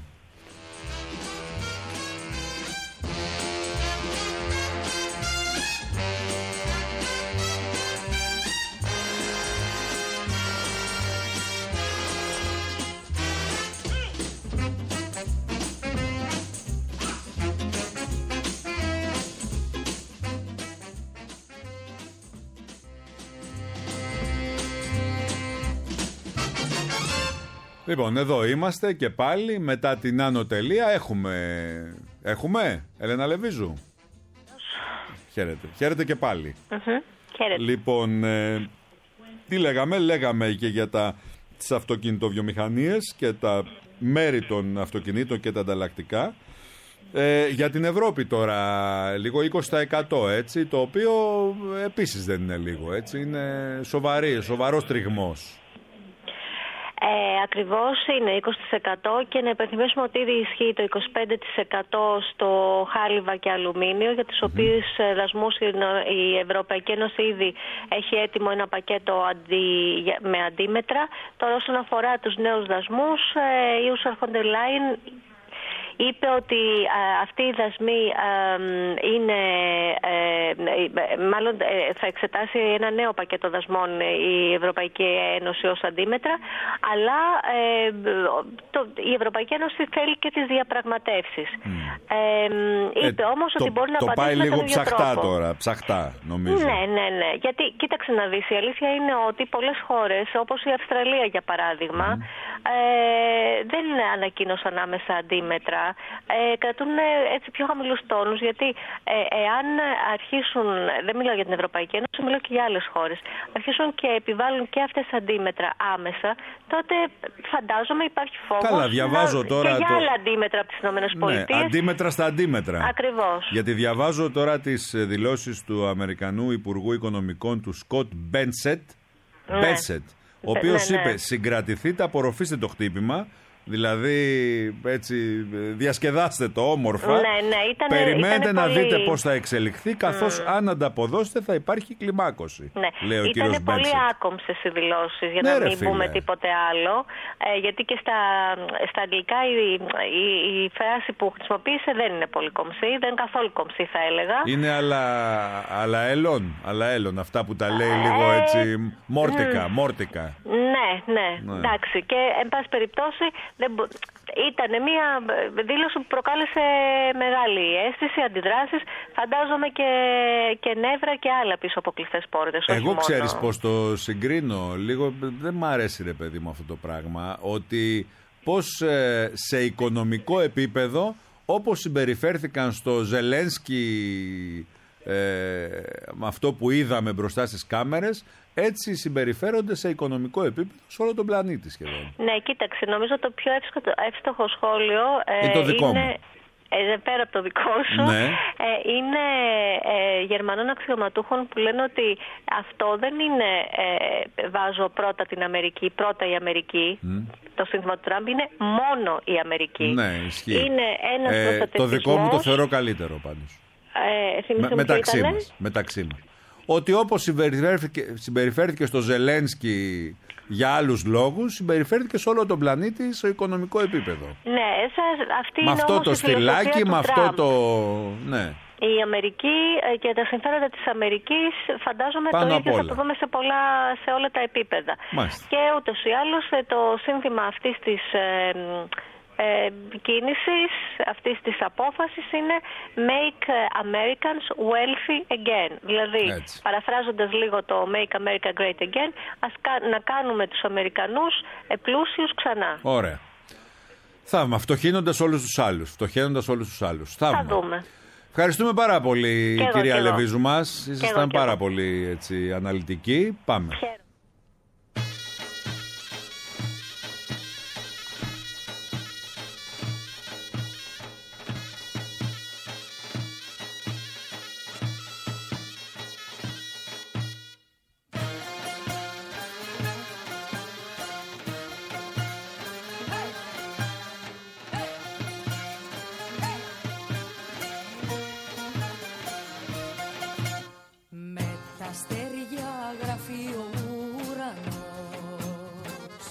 Λοιπόν, εδώ είμαστε και πάλι μετά την άνω τελεία. Έχουμε, έχουμε, Έλενα Λεβίζου. Χαίρετε, χαίρετε και πάλι. Uh-huh. Χαίρετε. Λοιπόν, ε, τι λέγαμε, λέγαμε και για τα, τις αυτοκινητοβιομηχανίες και τα μέρη των αυτοκινήτων και τα ανταλλακτικά. Ε, για την Ευρώπη τώρα, λίγο είκοσι τοις εκατό έτσι, το οποίο επίσης δεν είναι λίγο, έτσι, είναι σοβαρή, σοβαρός τριγμός. Ε, ακριβώς είναι είκοσι τοις εκατό και να υπενθυμίσουμε ότι ήδη ισχύει το είκοσι πέντε τοις εκατό στο χάλιβα και αλουμίνιο, για τους mm-hmm. οποίους δασμούς η Ευρωπαϊκή Ένωση ήδη έχει έτοιμο ένα πακέτο αντι, με αντίμετρα. Τώρα όσον αφορά τους νέους δασμούς, η Ursula von der Leyen είπε ότι α, αυτοί οι δασμοί α, είναι, ε, μάλλον ε, θα εξετάσει ένα νέο πακέτο δασμών η Ευρωπαϊκή Ένωση ως αντίμετρα, αλλά ε, το, η Ευρωπαϊκή Ένωση θέλει και τις διαπραγματεύσεις. Mm. Ε, είπε ε, όμως το, ότι μπορεί να το απαντήσει με τον ίδιο τρόπο. Το πάει λίγο ψαχτά τώρα, ψαχτά νομίζω. Ναι, ναι, ναι. Γιατί κοίταξε να δεις, η αλήθεια είναι ότι πολλές χώρες, όπως η Αυστραλία για παράδειγμα, mm. ε, δεν ανακοίνωσαν άμεσα αντίμετρα. Ε, κρατούν έτσι πιο χαμηλούς τόνους, γιατί ε, εάν αρχίσουν, δεν μιλάω για την Ευρωπαϊκή Ένωση, μιλάω και για άλλες χώρες, αρχίσουν και επιβάλλουν και αυτές αντίμετρα άμεσα, τότε φαντάζομαι υπάρχει φόβος. Καλά, διαβάζω να, τώρα και για το... άλλα αντίμετρα από τις ΗΠΑ. Ναι, αντίμετρα στα αντίμετρα. Ακριβώς. Γιατί διαβάζω τώρα τις δηλώσεις του Αμερικανού Υπουργού Οικονομικών, του Σκοτ Μπένσετ, ναι. Μπένσετ, ο οποίος ναι, ναι. είπε, συγκρατηθείτε, απορροφήστε το χτύπημα, Δηλαδή, έτσι, διασκεδάστε το όμορφα. Ναι, ναι, ήτανε, Περιμένετε ήτανε να πολύ... δείτε πώς θα εξελιχθεί, καθώς mm. αν ανταποδώσετε θα υπάρχει κλιμάκωση. Ναι, λέει ο κύριος ήτανε πολύ άκομψες οι δηλώσεις, για ναι, να ρε, μην φίλε. πούμε τίποτε άλλο. Ε, γιατί και στα, στα αγγλικά η, η, η φράση που χρησιμοποίησε δεν είναι πολύ κομψή, δεν είναι καθόλου κομψή θα έλεγα. Είναι αλλά, αλλά έλων, αλλά έλων, αυτά που τα λέει ε, λίγο έτσι, μόρτικα, mm. μόρτικα. Ναι, ναι, ναι, εντάξει. Και εν πάση περιπτώσει δεν μπο... ήταν μια δήλωση που προκάλεσε μεγάλη αίσθηση, αντιδράσεις, φαντάζομαι και, και νεύρα και άλλα πίσω από κλειστές πόρτες. Εγώ ξέρεις πώς το συγκρίνω λίγο, δεν μ' αρέσει ρε παιδί μου αυτό το πράγμα, ότι πώς ε, σε οικονομικό επίπεδο, όπως συμπεριφέρθηκαν στο Ζελένσκι ε, με αυτό που είδαμε μπροστά στις κάμερες, έτσι συμπεριφέρονται σε οικονομικό επίπεδο σε όλο τον πλανήτη σχεδόν. Ναι, κοίταξε, νομίζω το πιο εύστοχο σχόλιο ε, είναι το δικό είναι... μου. Ε, πέρα από το δικό σου, ναι. ε, είναι ε, Γερμανών αξιωματούχων που λένε ότι αυτό δεν είναι ε, βάζω πρώτα την Αμερική, πρώτα η Αμερική. Mm. Το σύνθημα του Τραμπ είναι μόνο η Αμερική. Ναι, ισχύει. Είναι ένας ε, προστατευτισμός. Το δικό μου το θεωρώ καλύτερο πάντως. Ε, Με, μεταξύ μας, μεταξύ μας. Ότι όπως συμπεριφέρθηκε, συμπεριφέρθηκε στο Ζελένσκι για άλλους λόγους, συμπεριφέρθηκε σε όλο τον πλανήτη σε οικονομικό επίπεδο. Ναι, αυτή με είναι αυτό το στυλάκι, με αυτό Τραμπ. το... Ναι. Η Αμερική και τα συμφέροντα της Αμερικής φαντάζομαι πάνω το ίδιο θα το δούμε σε, πολλά, σε όλα τα επίπεδα. Μάλιστα. Και ούτως ή άλλως το σύνθημα αυτής της ε, ε, κίνησης, αυτής της απόφασης είναι Make Americans Wealthy Again. Δηλαδή, έτσι, παραφράζοντας λίγο το Make America Great Again, ας να κάνουμε τους Αμερικανούς πλούσιους ξανά. Ωραία. Θαύμα. Φτωχύνοντας όλους τους άλλους. Φτωχαίνοντας όλους τους άλλους. Θαύμα. Θα δούμε. Ευχαριστούμε πάρα πολύ, και κυρία εγώ, Λεβίζου μας. Ήσασταν πάρα εγώ. πολύ έτσι, αναλυτικοί. Πάμε. Χαίρομαι. Αστέρια γράφει ο ουρανός,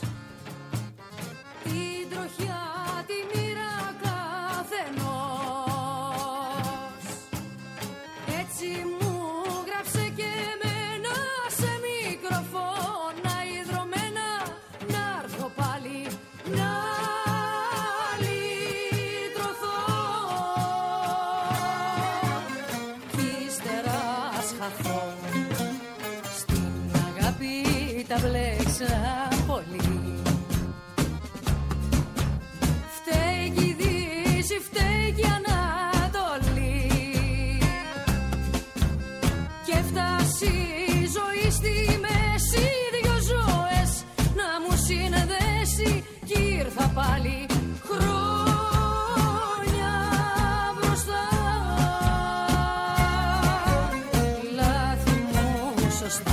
την τροχιά τη μοίρα καθενός. Έτσι μου γράψε και εμένα σε μικροφώνα ιδρωμένα, να έρθω πάλι να λυτρωθώ κι ύστερα σχαθώ. Τα μπλέξα πολύ. Φταίει κι η Δύση, φταίει κι η Ανατολή. Και φτάσει η ζωή στη μέση, δυο ζωές να μου συνδέσει. Κι ήρθα πάλι χρόνια μπροστά. Λάθη μου σωστά.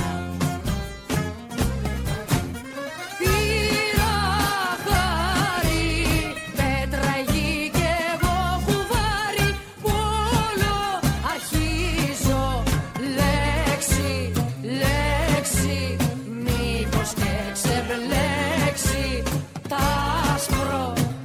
Μήπως και ξεμπλέξει τ' άσπρο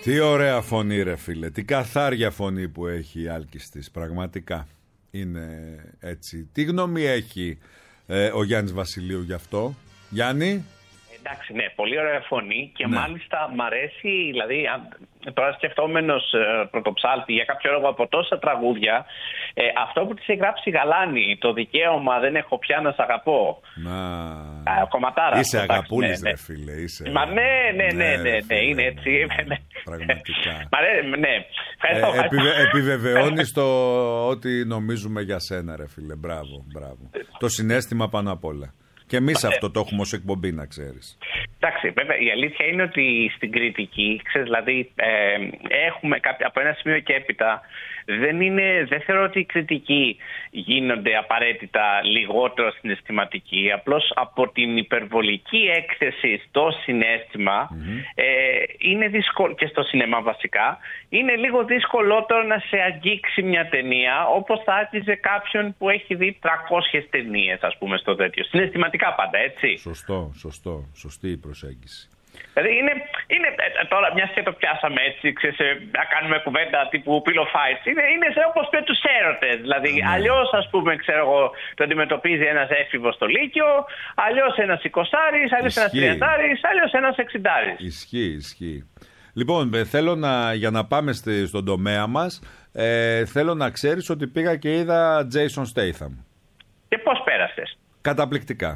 Τι ωραία φωνή ρε φίλε, τι καθάρια φωνή που έχει η Άλκης της, πραγματικά είναι έτσι. Τι γνώμη έχει ε, ο Γιάννης Βασιλείου γι' αυτό, Γιάννη? Εντάξει, ναι, πολύ ωραία φωνή και ναι. μάλιστα μ' αρέσει, δηλαδή τώρα σκεφτόμενος ε, πρωτοψάλτη για κάποιο λόγο από τόσα τραγούδια, ε, αυτό που της έχει γράψει η Γαλάνη, το δικαίωμα δεν έχω πια να σ' αγαπώ. Να... Α, κομματάρα. Είσαι αυτό, αγαπούλης ναι, ρε φίλε, είσαι. Μα ναι, ναι, ναι, ναι, ναι, ναι είναι έτσι. Πραγματικά. Μα ναι, ναι. Ευχαριστώ, ε, επιβε, επιβεβαιώνεις το ότι νομίζουμε για σένα ρε φίλε, μπράβο, μπράβο. Το συναίσθημα πάνω απ' όλα. Και εμείς αυτό το έχουμε ως εκπομπή, να ξέρεις. Εντάξει, βέβαια η αλήθεια είναι ότι στην κριτική, ξέρεις, δηλαδή ε, έχουμε κάποια, από ένα σημείο και έπειτα, δεν, είναι, δεν θεωρώ ότι οι κριτικοί γίνονται απαραίτητα λιγότερο συναισθηματικοί. Απλώς από την υπερβολική έκθεση στο συναίσθημα mm-hmm. ε, είναι δύσκολο, και στο σινεμά βασικά, είναι λίγο δυσκολότερο να σε αγγίξει μια ταινία όπως θα άγγιζε κάποιον που έχει δει τριακόσιες ταινίες, ας πούμε, στο τέτοιο. Συναισθηματικά πάντα, έτσι. Σωστό, σωστό, σωστή η προσέγγιση. Δηλαδή είναι, είναι τώρα, μια και το πιάσαμε έτσι, ξέρεις, να κάνουμε κουβέντα τύπου pillow fights, είναι, είναι όπως με τους έρωτες. Δηλαδή, mm. αλλιώς, ας πούμε, ξέρω εγώ, το αντιμετωπίζει ένας έφηβος στο Λύκειο, αλλιώς ένας εικοσάρης, αλλιώς ένας τριαντάρης, αλλιώς ένας εξιντάρης. Ισχύει, ισχύει. Λοιπόν, θέλω να, για να πάμε στη, στον τομέα μας, ε, θέλω να ξέρεις ότι πήγα και είδα Jason Statham. Και πώς πέρασες? Καταπληκτικά.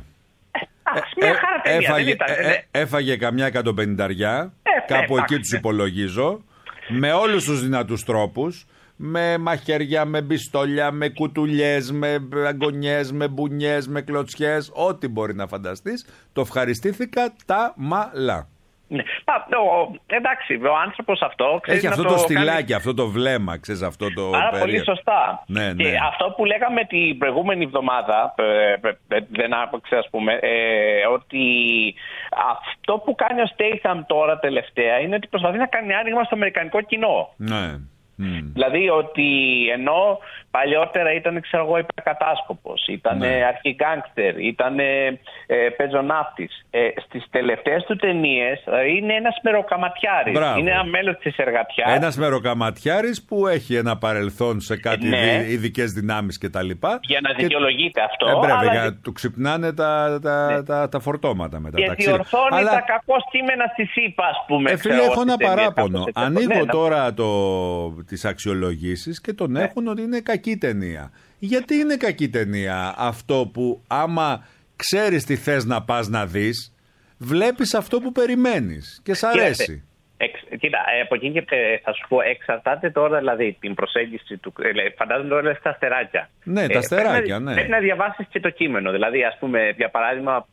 Μια χαρά ταινία, έφαγε, δεν ήταν, ε, ναι. έφαγε καμιά εκατοπενηνταριά, ε, κάπου ε, εκεί τους υπολογίζω, με όλους τους δυνατούς τρόπους, με μαχαίρια, με μπιστόλια, με κουτουλιές, με αγκονιές, με μπουνιές, με κλωτσιές, ό,τι μπορεί να φανταστείς, το ευχαριστήθηκα τα μαλά. Ναι. Ο, εντάξει, ο άνθρωπος αυτό έχει αυτό το, το στυλάκι, κάνει... αυτό το βλέμμα, ξέρεις, αυτό το. Άρα περί... πολύ σωστά. Ναι, ναι. Και αυτό που λέγαμε την προηγούμενη εβδομάδα, ε, ε, δεν άκουσα, ας πούμε, ε, ότι αυτό που κάνει ο Statham τώρα τελευταία είναι ότι προσπαθεί να κάνει άνοιγμα στο αμερικανικό κοινό. Ναι. Mm. Δηλαδή ότι ενώ παλιότερα ήταν, ξέρω εγώ, υπερκατάσκοπος, ήταν ναι. αρχιγκάνγκστερ, ήταν ε, πεζοναύτης, ε, στις τελευταίες του ταινίες είναι ένας μεροκαματιάρης. Μπράβο. Είναι ένα μέλος της εργατιάς. Ένας μεροκαματιάρης που έχει ένα παρελθόν σε κάτι ναι. ειδικές δυνάμεις κτλ. Για να δικαιολογείται και... αυτό. Ε, πρέπει, αλλά... για του ξυπνάνε τα, τα, ναι. τα, τα φορτώματα μετά. Και διορθώνει αλλά... τα κακό κείμενα στη ΣΥΠΑ, ας πούμε. Ε, φίλε, έχω ένα παράπονο. Ανοίγω ναι, τώρα το... τις αξιολογήσεις και τον ναι. έχουν ότι είναι κακή ταινία. Γιατί είναι κακή ταινία αυτό που άμα ξέρεις τι θες να πας να δεις, βλέπεις αυτό που περιμένεις και σ' αρέσει. Εξ, κοίτα, από εκεί και θα σου πω, εξαρτάται τώρα δηλαδή την προσέγγιση του. Φαντάζομαι τώρα λες τα αστεράκια. Ναι, τα αστεράκια, πρέπει ναι. Πρέπει να διαβάσεις και το κείμενο. Δηλαδή, ας πούμε, για παράδειγμα,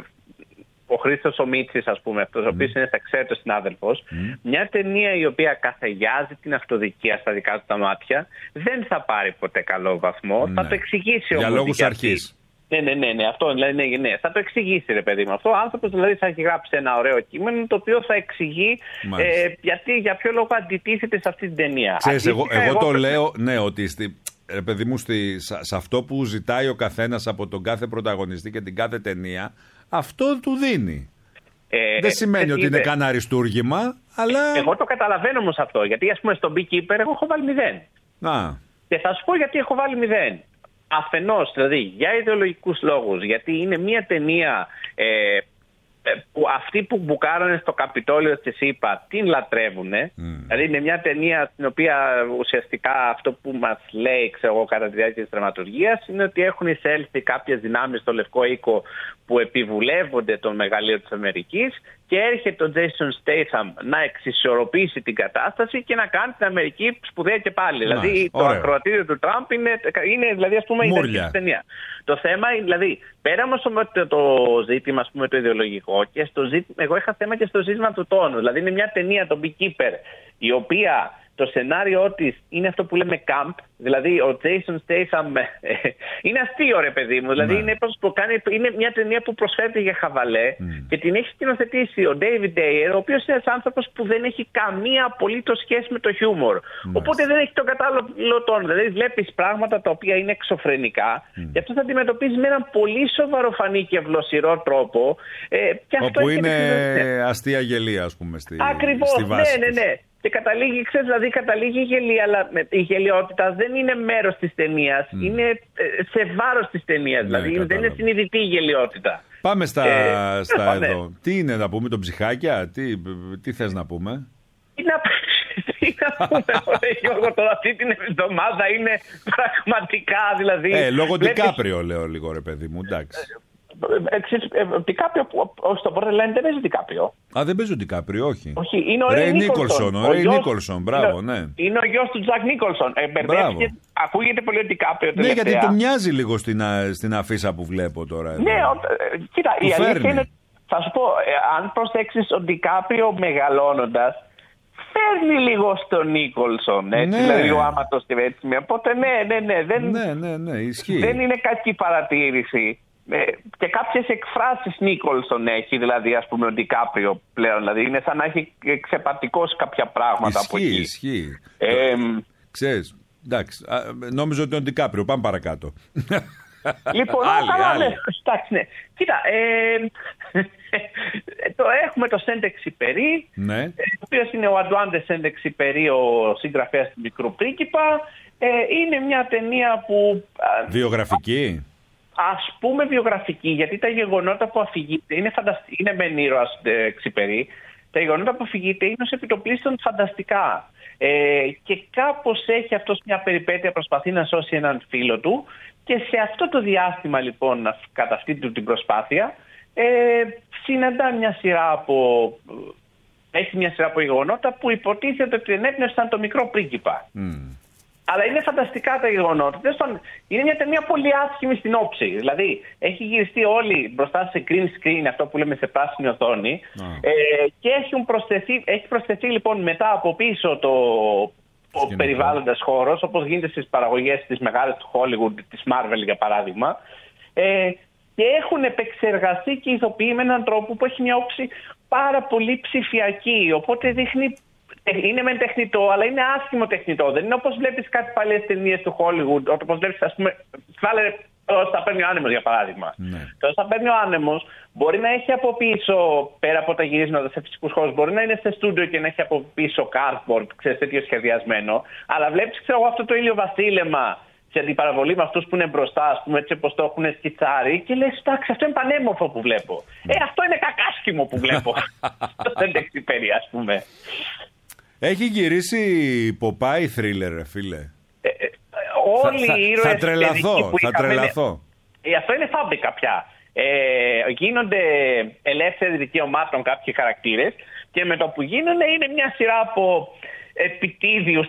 ο Χρήστος ο Μίτσης, ας πούμε, αυτός ο οποίος mm. είναι εξαίρετος συνάδελφος, mm. μια ταινία η οποία καθαγιάζει την αυτοδικία στα δικά του τα μάτια, δεν θα πάρει ποτέ καλό βαθμό. Ναι. Θα το εξηγήσει όμως. Για λόγους αρχής. Ναι, ναι, ναι, ναι, αυτό δηλαδή, ναι, ναι, θα το εξηγήσει, ρε παιδί μου. Αυτό ο άνθρωπος δηλαδή θα έχει γράψει ένα ωραίο κείμενο το οποίο θα εξηγεί ε, γιατί, για ποιο λόγο αντιτίθεται σε αυτή την ταινία. Ξέρεις, εγώ, εγώ, εγώ το πρέπει... λέω, ναι, ότι στη, ρε παιδί μου, στη, σε αυτό που ζητάει ο καθένας από τον κάθε πρωταγωνιστή και την κάθε ταινία, αυτό του δίνει. Ε, Δεν σημαίνει ε, ότι είναι καν αριστούργημα, αλλά... Εγώ το καταλαβαίνω όμως αυτό, γιατί ας πούμε στον Beekeeper εγώ έχω βάλει μηδέν. Να. Και θα σου πω γιατί έχω βάλει μηδέν. Αφενός, δηλαδή, για ιδεολογικούς λόγους, γιατί είναι μια ταινία ε, που αυτοί που μπουκάρανε στο Καπιτόλιο της ΗΠΑ την λατρεύουνε. Mm. Δηλαδή είναι μια ταινία στην οποία ουσιαστικά αυτό που μας λέει, ξέρω εγώ, κατά τη διάρκεια της δραματουργίας είναι ότι έχουν εισέλθει κάποιες δυνάμεις στο Λευκό Οίκο που επιβουλεύονται τον μεγαλείο της Αμερικής και έρχεται ο Jason Statham να εξισορροπήσει την κατάσταση και να κάνει την Αμερική σπουδαία και πάλι. Nice. Δηλαδή το ακροατήριο του Τραμπ είναι, είναι δηλαδή, ας πούμε, η ταινία. Το θέμα είναι, δηλαδή, πέρα όμως το, το ζήτημα, ας πούμε, το ιδεολογικό, και στο ζήτημα, εγώ είχα θέμα και στο ζήτημα του τόνου. Δηλαδή είναι μια ταινία, το Beekeeper, η οποία το σενάριό της είναι αυτό που λέμε camp, δηλαδή ο Jason Statham είναι αστείο, ρε παιδί μου, δηλαδή είναι, που κάνει, είναι μια ταινία που προσφέρεται για χαβαλέ mm. και την έχει σκηνοθετήσει ο David Ayer, ο οποίος είναι ένας άνθρωπος που δεν έχει καμία απολύτως σχέση με το χιούμορ. Mm. Οπότε δεν έχει τον κατάλληλο τόνο, δηλαδή βλέπεις πράγματα τα οποία είναι εξωφρενικά mm. και αυτό θα αντιμετωπίζει με έναν πολύ σοβαροφανή και ευλοσιρό τρόπο. Ε, και αυτό όπου είναι αστεία γελία, ας πούμε, στη, Ακριβώς, στη βάση ναι, ναι, ναι. Και καταλήγει, ξέρεις, δηλαδή καταλήγει η γελία, αλλά η γελιότητα δεν είναι μέρος της ταινίας, mm. είναι σε βάρος της ταινίας, ναι, δηλαδή κατάλαβα. Δεν είναι συνειδητή η γελιότητα. Πάμε στα, ε, στα πάμε. εδώ. Τι είναι να πούμε, τον ψυχάκια, τι, τι θες να πούμε? Τι να, τι να πούμε, Γιώργο, τώρα αυτή την εβδομάδα είναι πραγματικά, δηλαδή... Ε, λόγω βλέπεις... Ντικάπριο λέω λίγο ρε παιδί μου, εντάξει. Ντικάπριο, όχι στο Borderline δεν παίζει Ντικάπριο. Α, δεν παίζει ο Ντικάπριο, όχι. Όχι, είναι ο Ρέι Νίκολσον. Ο Ρέι Νίκολσον, μπράβο, ναι. Είναι ο γιος του Τζακ Νίκολσον. Ε, μπράβο. Ακούγεται πολύ ο Ντικάπριο. Ναι, γιατί του μοιάζει λίγο στην, στην αφίσα που βλέπω τώρα. Εδώ. Ναι, ο, κοίτα, του η φέρνει. αλήθεια είναι, θα σου πω, ε, αν προσέξεις ο Ντικάπριο μεγαλώνοντας, φέρνει λίγο στον Νίκολσον, έτσι, ναι. Δηλαδή ο άματος στη έτσι. Οπότε ναι, ναι, ναι, δεν, ναι, ναι, ναι, ισχύει. Δεν είναι κακή παρατήρηση. Ε, και κάποιες εκφράσεις Νίκολσον έχει, δηλαδή ας πούμε ο Ντικάπριο πλέον, δηλαδή είναι σαν να έχει ξεπατικώσει κάποια πράγματα. Ισχύει, από εκεί. Ισχύει, ε, Ξέρεις, εντάξει, νόμιζα ότι είναι ο Ντικάπριο, πάμε παρακάτω. Λοιπόν, άλλη, καλά, άλλη. Ναι, εντάξει, ναι. Κοίτα, ε, το έχουμε το Σεντεξιπερί, ναι. ο οποίος είναι ο Αντουάν Σεντεξιπερί, ο συγγραφέας του Μικρού Πρίγκιπα. Ε, είναι μια ταινία που... Βιογραφική. Ας πούμε βιογραφική, γιατί τα γεγονότα που αφηγείται είναι, φανταστι... είναι μεν ήρωας ε, Ξιπερί, τα γεγονότα που αφηγείται είναι ως επιτοπλίστων φανταστικά. Ε, και κάπως έχει αυτός μια περιπέτεια, προσπαθεί να σώσει έναν φίλο του και σε αυτό το διάστημα λοιπόν, κατά αυτή του την προσπάθεια, ε, συναντά μια σειρά από... έχει μια σειρά από γεγονότα που υποτίθεται ότι ενέπνευσαν το Μικρό Πρίγκιπα. Mm. Αλλά είναι φανταστικά τα γεγονότα. Είναι μια ταινία πολύ άσχημη στην όψη. Δηλαδή, έχει γυριστεί όλοι μπροστά σε green screen, αυτό που λέμε σε πράσινη οθόνη. Oh. Ε, και έχουν προσθεθεί, έχει προσθεθεί λοιπόν μετά από πίσω το ο περιβάλλοντας χώρος, όπως γίνεται στις παραγωγές της μεγάλης του Hollywood, της Marvel για παράδειγμα. Ε, και έχουν επεξεργαστεί και ηθοποιεί με έναν τρόπο που έχει μια όψη πάρα πολύ ψηφιακή. Οπότε δείχνει. Είναι μεν τεχνητό, αλλά είναι άσχημο τεχνητό. Δεν είναι όπως βλέπεις κάτι παλιές ταινίες του Hollywood, όπως βλέπεις, ας πούμε, βάλε το θα παίρνει ο άνεμος για παράδειγμα. Ναι. Το θα παίρνει ο άνεμος μπορεί να έχει από πίσω, πέρα από τα γυρίσματα σε φυσικούς χώρους, μπορεί να είναι σε στούντιο και να έχει από πίσω cardboard, ξέρεις, τέτοιο σχεδιασμένο. Αλλά βλέπεις, ξέρω εγώ, αυτό το ηλιοβασίλεμα σε αντιπαραβολή με αυτούς που είναι μπροστά, ας πούμε, έτσι όπως το έχουν σκιτσάρει, και λες, εντάξει, αυτό είναι πανέμορφο που βλέπω. Ε, αυτό είναι κακάσχημο που βλέπω. Αυτό δεν τεξιπέρι, ας πούμε. Έχει γυρίσει Popeye thriller, ρε φίλε. Ε, ε, όλοι θα, οι ήρωες θα τρελαθώ, που θα είχαμε, τρελαθώ. Ε, αυτό είναι φάμπρικα πια. Ε, γίνονται ελεύθεροι δικαιωμάτων κάποιοι χαρακτήρες και με το που γίνονται είναι μια σειρά από επιτίδιους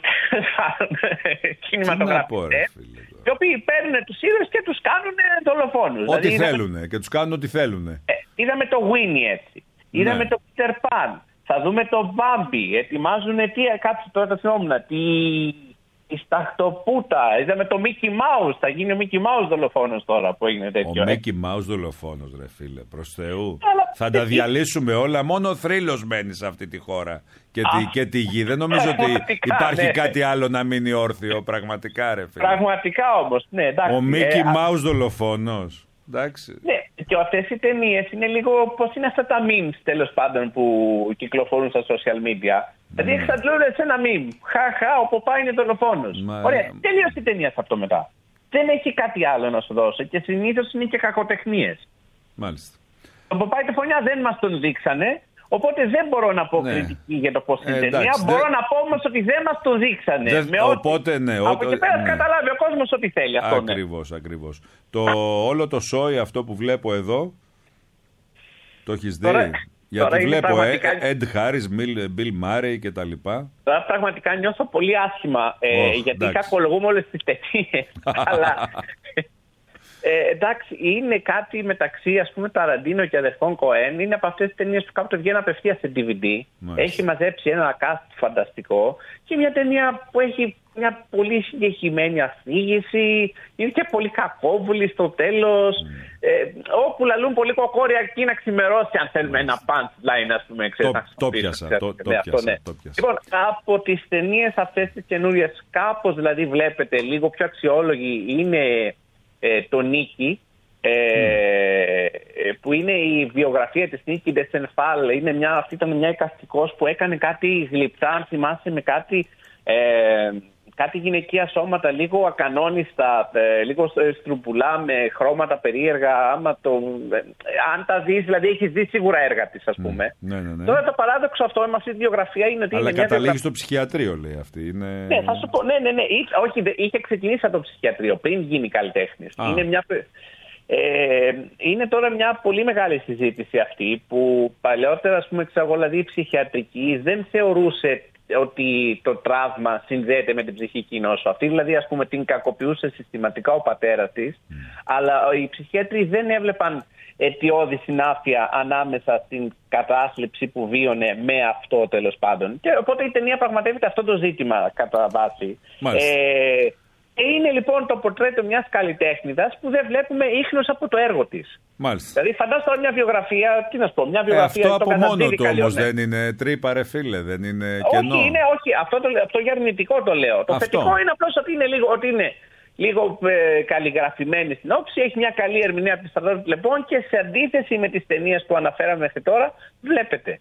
κινηματογραφιστές, οι οποίοι παίρνουν τους ήρωες και τους κάνουν δολοφόνους. Ό,τι δηλαδή, θέλουν είδαμε, και τους κάνουν ό,τι θέλουν. Ε, είδαμε το Winnie έτσι. Είδαμε ναι. το Peter Pan. Θα δούμε το Bambi. Ετοιμάζουν τι, κάψε τώρα τα θυμόμουν. Τι, η Σταχτοπούτα. Είδαμε το Mickey Mouse. Θα γίνει ο Mickey Mouse δολοφόνος τώρα που έγινε τέτοιο. Ο Mickey Mouse δολοφόνος, ρε φίλε. Προς Θεού. Αλλά, θα τα διαλύσουμε όλα. Μόνο ο θρύλος μένει σε αυτή τη χώρα. Και, τη, και τη γη. Δεν νομίζω ότι υπάρχει ναι. κάτι άλλο να μείνει όρθιο. Πραγματικά, ρε φίλε. Πραγματικά όμως. Ναι, εντάξει, ο Mickey ε, Mouse δολοφόνος. Εντάξει. Ναι, και αυτές οι ταινίες είναι λίγο πώς είναι αυτά τα memes τέλος πάντων που κυκλοφορούν στα social media. Mm. Δηλαδή εξαντλούν σε ένα meme. Χαχα, ο Popeye είναι δολοφόνος. Μα... Ωραία, τελείωσε η ταινία σε αυτό μετά. Δεν έχει κάτι άλλο να σου δώσω και συνήθως είναι και κακοτεχνίες. Μάλιστα. Ο Popeye τη φωνιά δεν μας τον δείξανε. Οπότε δεν μπορώ να πω ναι. κριτική για το πώς είναι η ε, ταινία. Εντάξει, μπορώ δε... να πω όμως ότι δεν μας το δείξανε. Δε... Με οπότε, ό,τι... ναι, από ό, εκεί πέρα ναι. καταλάβει ο κόσμος ό,τι θέλει. Αυτό, ακριβώς, ναι. ακριβώς. Το, όλο το σόι αυτό που βλέπω εδώ, το έχεις δει. Τώρα, γιατί τώρα βλέπω πραγματικά... Ed Harris, Bill Murray και τα λοιπά. Τώρα πραγματικά νιώθω πολύ άσχημα ε, oh, γιατί εντάξει. κακολογούμε όλες τις ταινίες. Αλλά... Ε, εντάξει, είναι κάτι μεταξύ, ας πούμε, Ταραντίνο και αδερφών Κοέν. Είναι από αυτές τις ταινίες που κάποτε βγαίνουν απευθείας σε ντι βι ντι. Μάλιστα. Έχει μαζέψει ένα cast φανταστικό και μια ταινία που έχει μια πολύ συγκεκριμένη αφήγηση. Είναι και πολύ κακόβουλη στο τέλος. Mm. Ε, όπου λαλούν πολύ κοκόρια εκεί να ξημερώσει, αν θέλουμε ένα punchline, ας πούμε. Το, το πιάσα, το, το, πιάσα, ναι. το πιάσα. Λοιπόν, από τις ταινίες αυτές τις καινούριες, κάπως δηλαδή βλέπετε λίγο πιο αξιόλογη είναι... Ε, το Νίκη, ε, mm. που είναι η βιογραφία της Νίκη Ντεσενφάλ. Είναι μια, αυτή ήταν μια εικαστικός που έκανε κάτι γλυπτά, αν θυμάσαι, με κάτι, ε, κάτι γυναικεία σώματα, λίγο ακανόνιστα, ε, λίγο στρουπουλά, με χρώματα περίεργα. Άμα το, ε, αν τα δεις, δηλαδή έχεις δει σίγουρα έργα της, ας πούμε. Mm, ναι, ναι, ναι. Τώρα το παράδοξο αυτό με αυτή τη βιογραφία είναι ότι. Αλλά είναι καταλήγει μια... στο ψυχιατρίο, λέει αυτή. Είναι... Ναι, θα σου πω, ναι, ναι, ναι. Όχι, είχε ξεκινήσει από το ψυχιατρίο πριν γίνει καλλιτέχνης. Είναι μια. Ε, είναι τώρα μια πολύ μεγάλη συζήτηση αυτή που παλαιότερα, ας πούμε, ξέρω, δηλαδή η ψυχιατρική δεν θεωρούσε ότι το τραύμα συνδέεται με την ψυχική νόσο. Αυτή δηλαδή, ας πούμε, την κακοποιούσε συστηματικά ο πατέρας της, mm. αλλά οι ψυχίατροι δεν έβλεπαν αιτιώδη συνάφεια ανάμεσα στην κατάθλιψη που βίωνε με αυτό, τέλος πάντων. Και οπότε η ταινία πραγματεύεται αυτό το ζήτημα κατά βάση. Ε, είναι λοιπόν το πορτρέτο μιας καλλιτέχνηδας που δεν βλέπουμε ίχνος από το έργο της. Μάλιστα. Δηλαδή, φαντάζομαι μια βιογραφία, τι να σου πω, μια βιογραφία. Ε, αυτό το από μόνο του όμως ναι. δεν είναι τρύπα, ρε φίλε, δεν είναι κενό. Όχι, είναι, όχι. Αυτό, το, αυτό για αρνητικό το λέω. Το αυτό. θετικό είναι απλώς ότι είναι λίγο, ότι είναι λίγο ε, καλλιγραφημένη στην όψη, έχει μια καλή ερμηνεία από τη Στρατός λοιπόν και σε αντίθεση με τις ταινίες που αναφέραμε μέχρι τώρα, βλέπετε.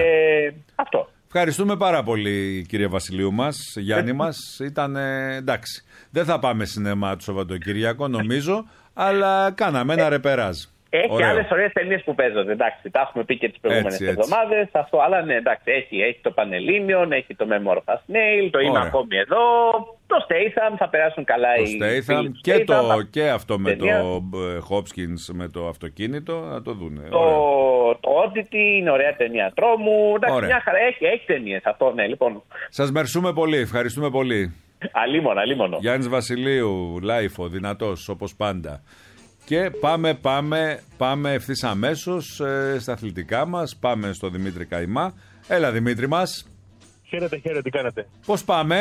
Ε, αυτό. Ευχαριστούμε πάρα πολύ, κύριε Βασιλείου μας, Γιάννη μας. Ήταν ε, εντάξει. Δεν θα πάμε σινεμά το Σαββατοκύριακο, νομίζω, αλλά κάναμε ένα ρεπεράζ. Έχει και άλλες ωραίες ταινίες που παίζονται. Εντάξει, τα έχουμε πει και τις προηγούμενες εβδομάδες. Αυτό, αλλά ναι, εντάξει, έχει, έχει το Πανελλήνιον, έχει το Memoir of a Snail, το Είμαι ακόμη εδώ. Το Statham, θα περάσουν καλά το οι Statham και, Statham, το, και αυτό με ταινία. Το Hopkins με το αυτοκίνητο, να το δούνε. Το, το Oddity είναι ωραία ταινία τρόμου. Εντάξει, μια χαρά, έχει, έχει ταινίες αυτό, ναι, λοιπόν. Σας μερσούμε πολύ, ευχαριστούμε πολύ. Αλίμονο, αλίμονο. Γιάννης Βασιλείου, Λάιφο, δυνατός όπως πάντα. Και πάμε, πάμε, πάμε ευθύς αμέσως ε, στα αθλητικά μας. Πάμε στο Δημήτρη Καϊμά. Έλα, Δημήτρη μας. Χαίρετε, χαίρετε, τι κάνετε? Πώς πάμε?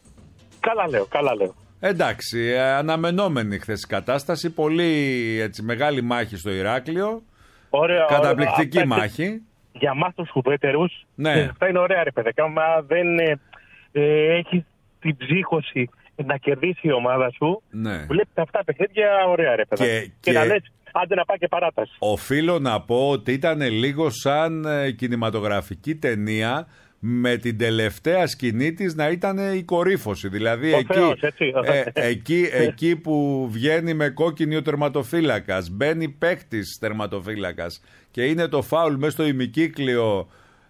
Καλά λέω, καλά λέω. Εντάξει, ε, αναμενόμενη χθες η κατάσταση. Πολύ έτσι, μεγάλη μάχη στο Ηράκλειο. Ωραία, καταπληκτική ωραία. μάχη. Για εμάς τους χουβέτερους, ναι. αυτά είναι ωραία ρε παιδικά. Μα δεν ε, ε, έχει την ψύχωση να κερδίσει η ομάδα σου, ναι. Βλέπετε αυτά τα παιχνίδια ωραία ρε παιδά. Και, και, και να λες άντε να πάει και παράταση. Οφείλω να πω ότι ήταν λίγο σαν ε, κινηματογραφική ταινία με την τελευταία σκηνή της να ήταν η κορύφωση. Δηλαδή εκεί, Θεός, έτσι, ε, εκεί, εκεί που βγαίνει με κόκκινη ο τερματοφύλακας, μπαίνει παίκτης τερματοφύλακας και είναι το φάουλ μέσα στο ημικύκλιο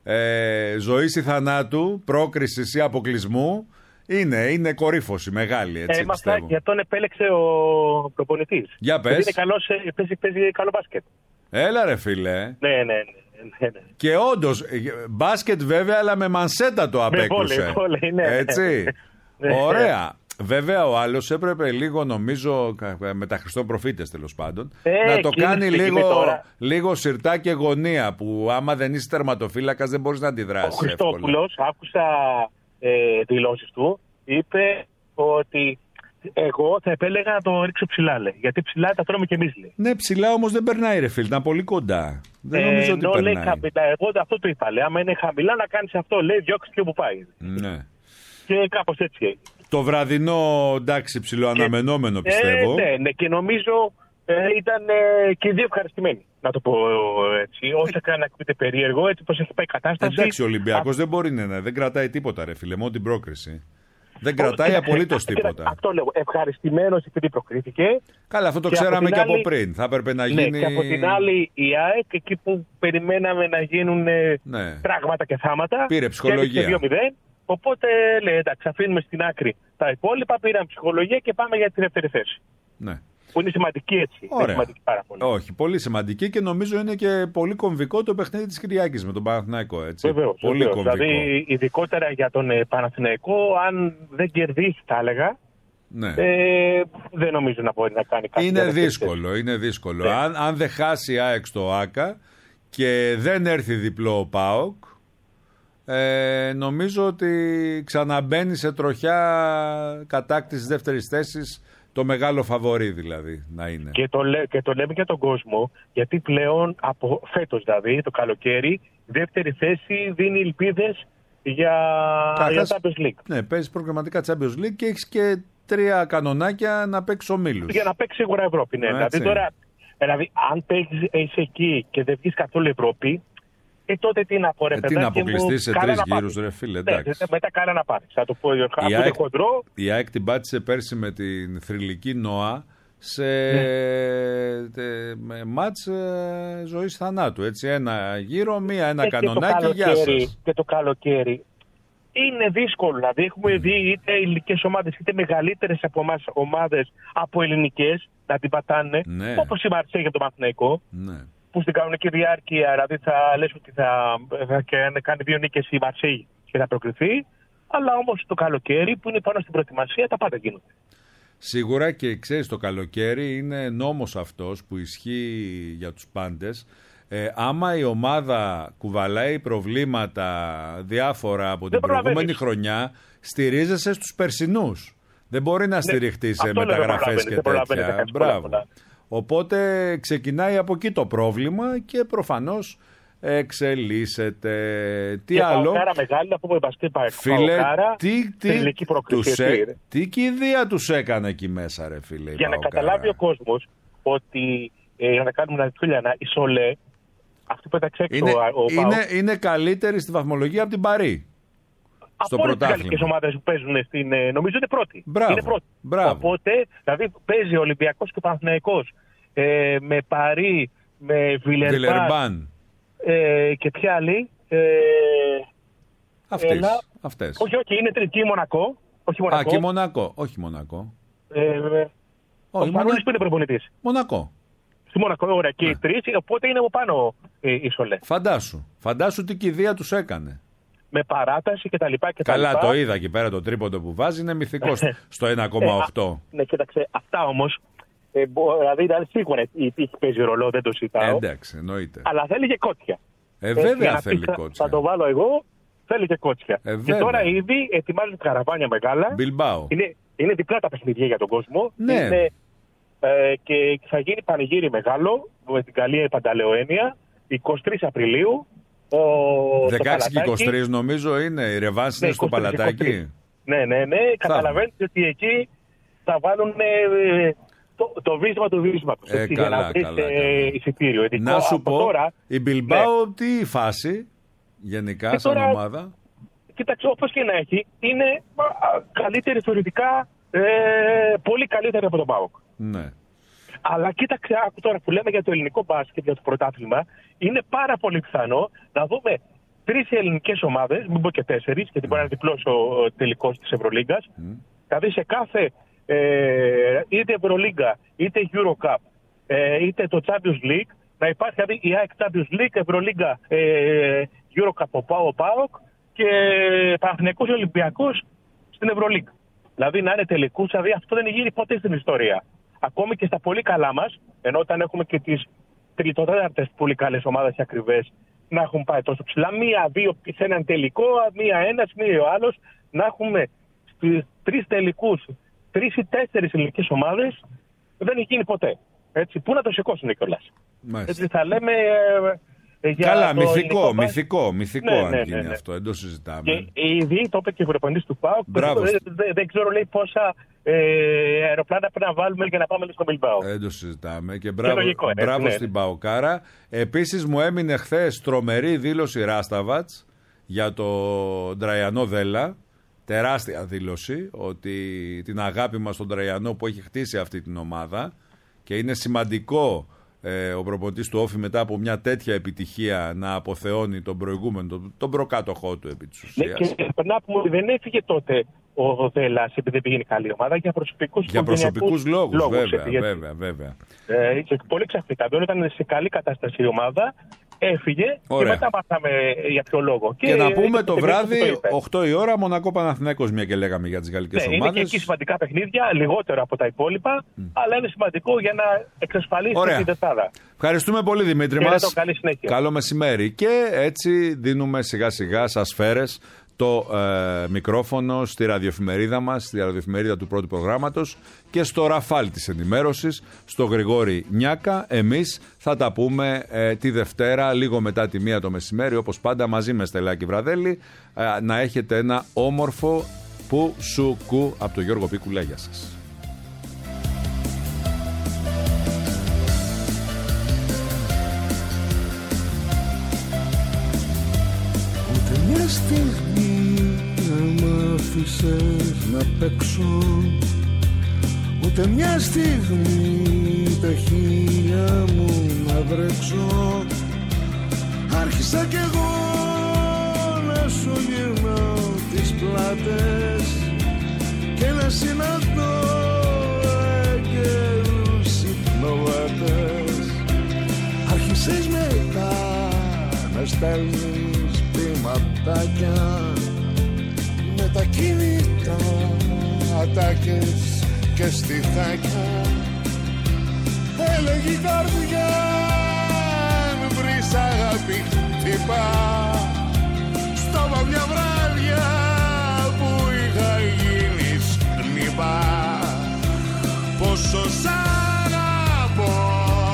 ε, ζωής ή θανάτου, πρόκρισης ή αποκλεισμού. Είναι, είναι κορύφωση μεγάλη, έτσι ε, πιστεύω. Για τον επέλεξε ο προπονητής. Για πες. Είναι καλός, παίζει, παίζει καλό μπάσκετ. Έλα ρε φίλε. Ναι, ναι, ναι. ναι, ναι. Και όντως, μπάσκετ βέβαια, αλλά με μανσέτα το απέκρουσε. Με βόλεϊ, βόλεϊ, ναι. Έτσι. Ωραία. Βέβαια ο άλλος έπρεπε λίγο, νομίζω, με τα Χριστόπροφήτες τέλος πάντων, ε, να το κάνει λίγο, λίγο σιρτά και γωνία, που άμα δεν είσαι τερματοφύλακας δεν μπορείς να αντιδράσεις. Ο Χριστόπουλος, άκουσα ε, δηλώσεις του, είπε ότι εγώ θα επέλεγα να το ρίξω ψηλά, λέει. Γιατί ψηλά τα τρώμε και εμείς, λέει. Ναι, ψηλά όμως δεν περνάει, ρε φίλ, ήταν πολύ κοντά. Δεν ε, νομίζω ότι περνάει. Λέει, χαμηλά, εγώ αυτό το είπα, λέει. Άμα είναι χαμηλά να κάνεις αυτό, λέει, διώξεις και όπου πάει. Ναι. Και κάπως έτσι έγινε. Το βραδινό, εντάξει, ψιλοαναμενόμενο και, πιστεύω. Ε, ναι, ναι, και νομίζω ε, ήταν ε, και οι δύο ευχαριστημένοι. Να το πω έτσι. Όσο και αν ακούγεται περίεργο, έτσι πως έχει πάει η κατάσταση. Εντάξει, ο Ολυμπιακός Α... δεν μπορεί να δεν κρατάει τίποτα, ρε φίλε, μόνο την πρόκριση. Δεν κρατάει απολύτως τίποτα. Αυτό λέω. Ευχαριστημένος επειδή προκρίθηκε. Καλά, αυτό το ξέραμε και από άλλη... πριν. Θα έπρεπε να γίνει. Ναι, και από την άλλη η ΑΕΚ, εκεί που περιμέναμε να γίνουν ναι. πράγματα και θάματα. Πήρε ψυχολογία. δύο μηδέν. Οπότε λέει εντάξει, αφήνουμε στην άκρη τα υπόλοιπα. Πήραμε ψυχολογία και πάμε για τη δεύτερη θέση. Ναι. Που είναι σημαντική έτσι. Είναι σημαντική πάρα πολύ. Όχι, πολύ σημαντική και νομίζω είναι και πολύ κομβικό το παιχνίδι της Κυριακής με τον Παναθηναϊκό. Έτσι. Βεβαίως, πολύ βεβαίως. κομβικό. Δηλαδή, ειδικότερα για τον Παναθηναϊκό, αν δεν κερδίσει, θα έλεγα. Ναι. Ε, δεν νομίζω να μπορεί να κάνει κάτι. Είναι δύσκολο. Είναι δύσκολο. Ναι. Αν, αν δεν χάσει η ΑΕΚ στο ΆΚΑ και δεν έρθει διπλό ο ΠΑΟΚ, ε, νομίζω ότι ξαναμπαίνει σε τροχιά κατάκτησης δεύτερης θέσης. Το μεγάλο φαβορί δηλαδή να είναι. Και το, λέ, και το λέμε για τον κόσμο, γιατί πλέον από φέτος δηλαδή, το καλοκαίρι, δεύτερη θέση δίνει ελπίδες για, για Champions League. Ναι, παίζεις προγραμματικά Champions League και έχεις και τρία κανονάκια να παίξεις ομίλους. Για να παίξει σίγουρα Ευρώπη, ναι. Δηλαδή τώρα Δηλαδή, αν παίζεις είσαι εκεί και δεν βγεις καθόλου Ευρώπη, ε, τότε τι να πω, ρε ε, παιδάκι τι να αποκλειστείς σε τρεις γύρους, ρε φίλε, εντάξει. Ναι, μετά κάνα να πάρεις. Θα το πω, η ΑΕΚ, χοντρό. Η ΑΕΚ την πάτησε πέρσι με την θρυλική ΝΟΑ σε ναι. τε, με μάτς ε, ζωής θανάτου. Έτσι, ένα γύρο, μία, ένα ε, κανονάκι, γεια σας. Και το καλοκαίρι είναι δύσκολο. Δηλαδή, έχουμε mm. δει είτε ελληνικές ομάδες είτε μεγαλύτερες από εμάς ομάδες από ελληνικές να την πατάνε. Ναι. Όπως η Μαρσέη για τον Παναθηναϊκό. Ναι. Που στην κανονική διάρκεια, δηλαδή θα λες ότι θα, θα κάνει δύο νίκες η Μαρσέη και θα προκριθεί. Αλλά όμως το καλοκαίρι που είναι πάνω στην προετοιμασία τα πάντα γίνονται. Σίγουρα, και ξέρεις, το καλοκαίρι είναι νόμος αυτός που ισχύει για τους πάντες. Ε, άμα η ομάδα κουβαλάει προβλήματα διάφορα από την προηγούμενη χρονιά, στηρίζεσαι στους περσινούς. Δεν μπορεί να στηριχτεί σε ναι, μεταγραφές και τέτοια. Μπράβο. Οπότε ξεκινάει από εκεί το πρόβλημα και προφανώς εξελίσσεται. Τι και άλλο. Παοκάρα μεγάλη, να πούμε μπασκετ, φίλε, Παοκάρα, τι, τι, τους έ... τι κηδεία τους έκανε εκεί μέσα, ρε φίλε. Για να Παοκάρα. καταλάβει ο κόσμος ότι ε, για να κάνουμε ένα τουλιανά, η Σολέ, αυτή που έταξε έξω είναι, ο, ο είναι, είναι καλύτερη στη βαθμολογία από την Παρί. Από όλες τις γαλλικές ομάδες που παίζουν στην, νομίζω είναι πρώτη. Μπράβο, είναι πρώτη. Μπράβο. Οπότε, δηλαδή παίζει ο Ολυμπιακός και ο Παναθηναϊκός ε, με Παρί, με Βιλερμπάν ε, και ποια άλλη. Ε, Αυτές, έλα, αυτές. Όχι, όχι, είναι τρίτη, Μονακό. Όχι Μονακό. Α, και Μονακό. Όχι Μονακό. Ε, ο Πανούλης που είναι προπονητής. Μονακό. Στη Μονακό, ωραία. Και οι τρεις, οπότε είναι από πάνω ε, η Σολέ. Φαντάσου. Φαντάσου τι κηδεία τους έκανε. Με παράταση και τα λοιπά και τα Καλά, λοιπά. το είδα εκεί πέρα, το τρίποντο που βάζει είναι μυθικό στο ένα κόμμα οκτώ. Ε, ναι, κοίταξε, αυτά όμως, ε, δηλαδή, δηλαδή σίγουρα η παίζει ρολό, δεν το συζητάω. Ε, εντάξει, εννοείται. Αλλά θέλει και κότσια. Ε, βέβαια ε, θέλει θα, κότσια. Θα το βάλω εγώ, θέλει και κότσια. Ε, και τώρα ήδη ετοιμάζουν καραβάνια μεγάλα. Μπιλμπάο. Είναι, είναι διπλά τα παιχνίδια για τον κόσμο. Ναι. Είναι, ε, και θα γίνει πανηγύρι μεγάλο με την καλή Πανταλεοένεια εικοστή τρίτη Απριλίου. δεκαέξι και είκοσι τρία νομίζω είναι, η ρεβάνση ναι, είναι στο Παλατάκι. Ναι, ναι, ναι. Καταλαβαίνετε ότι εκεί θα βάλουν ε, το, το βίσμα του βίσματος. Ε, για να βρεις ε, εισιτήριο. Ειδικό, να σου πω, τώρα, η Μπιλμπάο ναι. τι φάση γενικά και σαν τώρα, ομάδα. Κοίταξε, όπως και να έχει, είναι καλύτερη θεωρητικά, ε, πολύ καλύτερη από τον ΠΑΟΚ. Ναι. Αλλά κοίταξε, άκου τώρα που λέμε για το ελληνικό μπάσκετ, για το πρωτάθλημα, είναι πάρα πολύ πιθανό να δούμε τρεις ελληνικές ομάδες, μην πω και τέσσερις, γιατί μπορεί να είναι διπλός ο τελικός της Ευρωλίγκας. Mm. Δηλαδή σε κάθε ε, είτε Ευρωλίγκα, είτε Eurocup, ε, είτε το Champions League, να υπάρχει δηλαδή η ΑΕΚ Champions League, Ευρωλίγκα, ε, Eurocup, ο ΠΑΟΚ και Παναθηναϊκός Ολυμπιακός στην Ευρωλίγκα. Δηλαδή να είναι τελικούς, δηλαδή αυτό δεν γίνει ποτέ στην ιστορία. Ακόμη και στα πολύ καλά μας, ενώ όταν έχουμε και τις τριτοτέταρτες πολύ καλές ομάδες και ακριβές, να έχουν πάει τόσο ψηλά. Μία-δύο σε έναν τελικό, μία-ένας, μία ο άλλος, να έχουμε στους τρεις τελικούς, τρεις ή τέσσερις ελληνικές ομάδες, δεν έχει γίνει ποτέ. Έτσι, πού να το σηκώσουν κιόλας. Έτσι θα λέμε. Ε, για Καλά, το μυθικό, μυθικό, μυθικό ναι, αν ναι, γίνει ναι, ναι. αυτό, δεν το συζητάμε. Και ήδη το είπε και ο προπονητής του ΠΑΟΚ, δεν, δεν, δεν ξέρω λέει πόσα ε, αεροπλάνα πρέπει να βάλουμε για να πάμε στο Μπιλμπάο. Δεν το συζητάμε και μπράβο, λογικό, ναι, μπράβο ναι. στην Παοκάρα. Επίσης μου έμεινε χθες τρομερή δήλωση Ράσταβατς για το Τραϊανό Δέλα. Τεράστια δήλωση ότι την αγάπη μας στον Τραϊανό που έχει χτίσει αυτή την ομάδα και είναι σημαντικό ε, ο προπονητής του Όφη μετά από μια τέτοια επιτυχία να αποθεώνει τον προηγούμενο, τον, τον προκάτοχό του επί της ουσίας. Ναι, και να πούμε ότι δεν έφυγε τότε ο Δέλλας επειδή δεν πήγαινε καλή ομάδα για προσωπικούς, για προσωπικούς λόγους, λόγους βέβαια, έτσι, βέβαια, βέβαια. Ε, και πολύ ξαφνικά, δεν ήταν σε καλή κατάσταση η ομάδα, έφυγε. Ωραία. Και μετά μάθαμε για ποιο λόγο. Και, και να πούμε το βράδυ, οκτώ η ώρα, Μονακό Παναθηναϊκός, μια και λέγαμε για τις γαλλικές ναι, ομάδες. Είναι και εκεί σημαντικά παιχνίδια, λιγότερο από τα υπόλοιπα, mm. αλλά είναι σημαντικό για να εξασφαλίσει την τετράδα. Ευχαριστούμε πολύ, Δημήτρη μας. Καλή συνέχεια. Καλό μεσημέρι. Και έτσι δίνουμε σιγά σιγά σας σφαίρες το ε, μικρόφωνο στη ραδιοεφημερίδα μας, στη ραδιοεφημερίδα του πρώτου προγράμματος και στο ραφάλ της ενημέρωσης, στο Γρηγόρη Νιάκα. Εμείς θα τα πούμε ε, τη Δευτέρα, λίγο μετά τη μία το μεσημέρι, όπως πάντα μαζί με Στελάκη Βραδέλη. Ε, να έχετε ένα όμορφο που σου κου από τον Γιώργο Πίκουλα. Γεια σας. στιγμή να μ' άφησες να παίξω, ούτε μια στιγμή τα χείλια μου να βρέξω. Άρχισα κι εγώ να σου γυρνάω τις πλάτες και να συναντώ έγκαιρους υπνοβάτες. Άρχισες μετά να στέλνεις ποιηματάκια με τα κινητά, ατάκες και στιχάκια. Έλεγε η καρδιά αν βρεις αγάπη χτυπά. Στάβα μια βράδια που είχα γίνει σκνήπα. Πόσο σ' αγαπώ.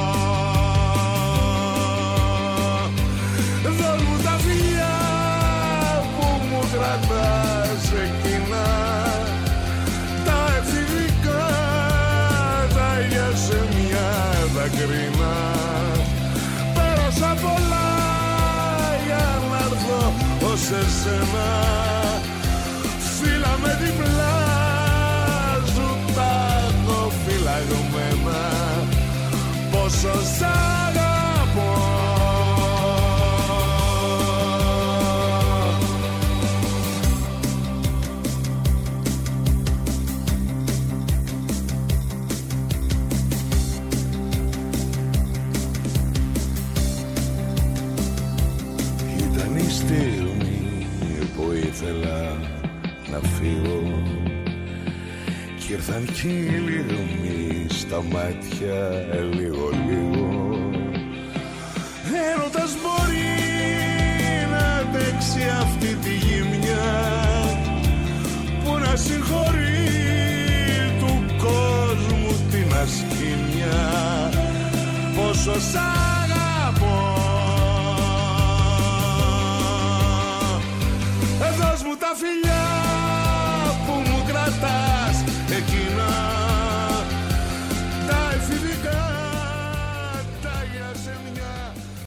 Δώσ' μου τα φιλιά που μου κρατάς εκείνα, τα ευθυντικά, τα για σε μια δακρύνα. Πέρασα πολλά για να έρθω ως εσένα. Φύλλα με διπλά σου τα έχω φυλαγμένα. Πόσο σ' αγαπώ. Ήθελα να φύγω κι ήρθαν κι οι λιγμοί στα μάτια λίγο λίγο. Έρωτας μπορεί να αντέξει αυτή τη γυμνιά που να συγχωρεί του κόσμου την ασκήμια. Πόσο σ' αγαπώ. Δώσ' μου τα φιλιά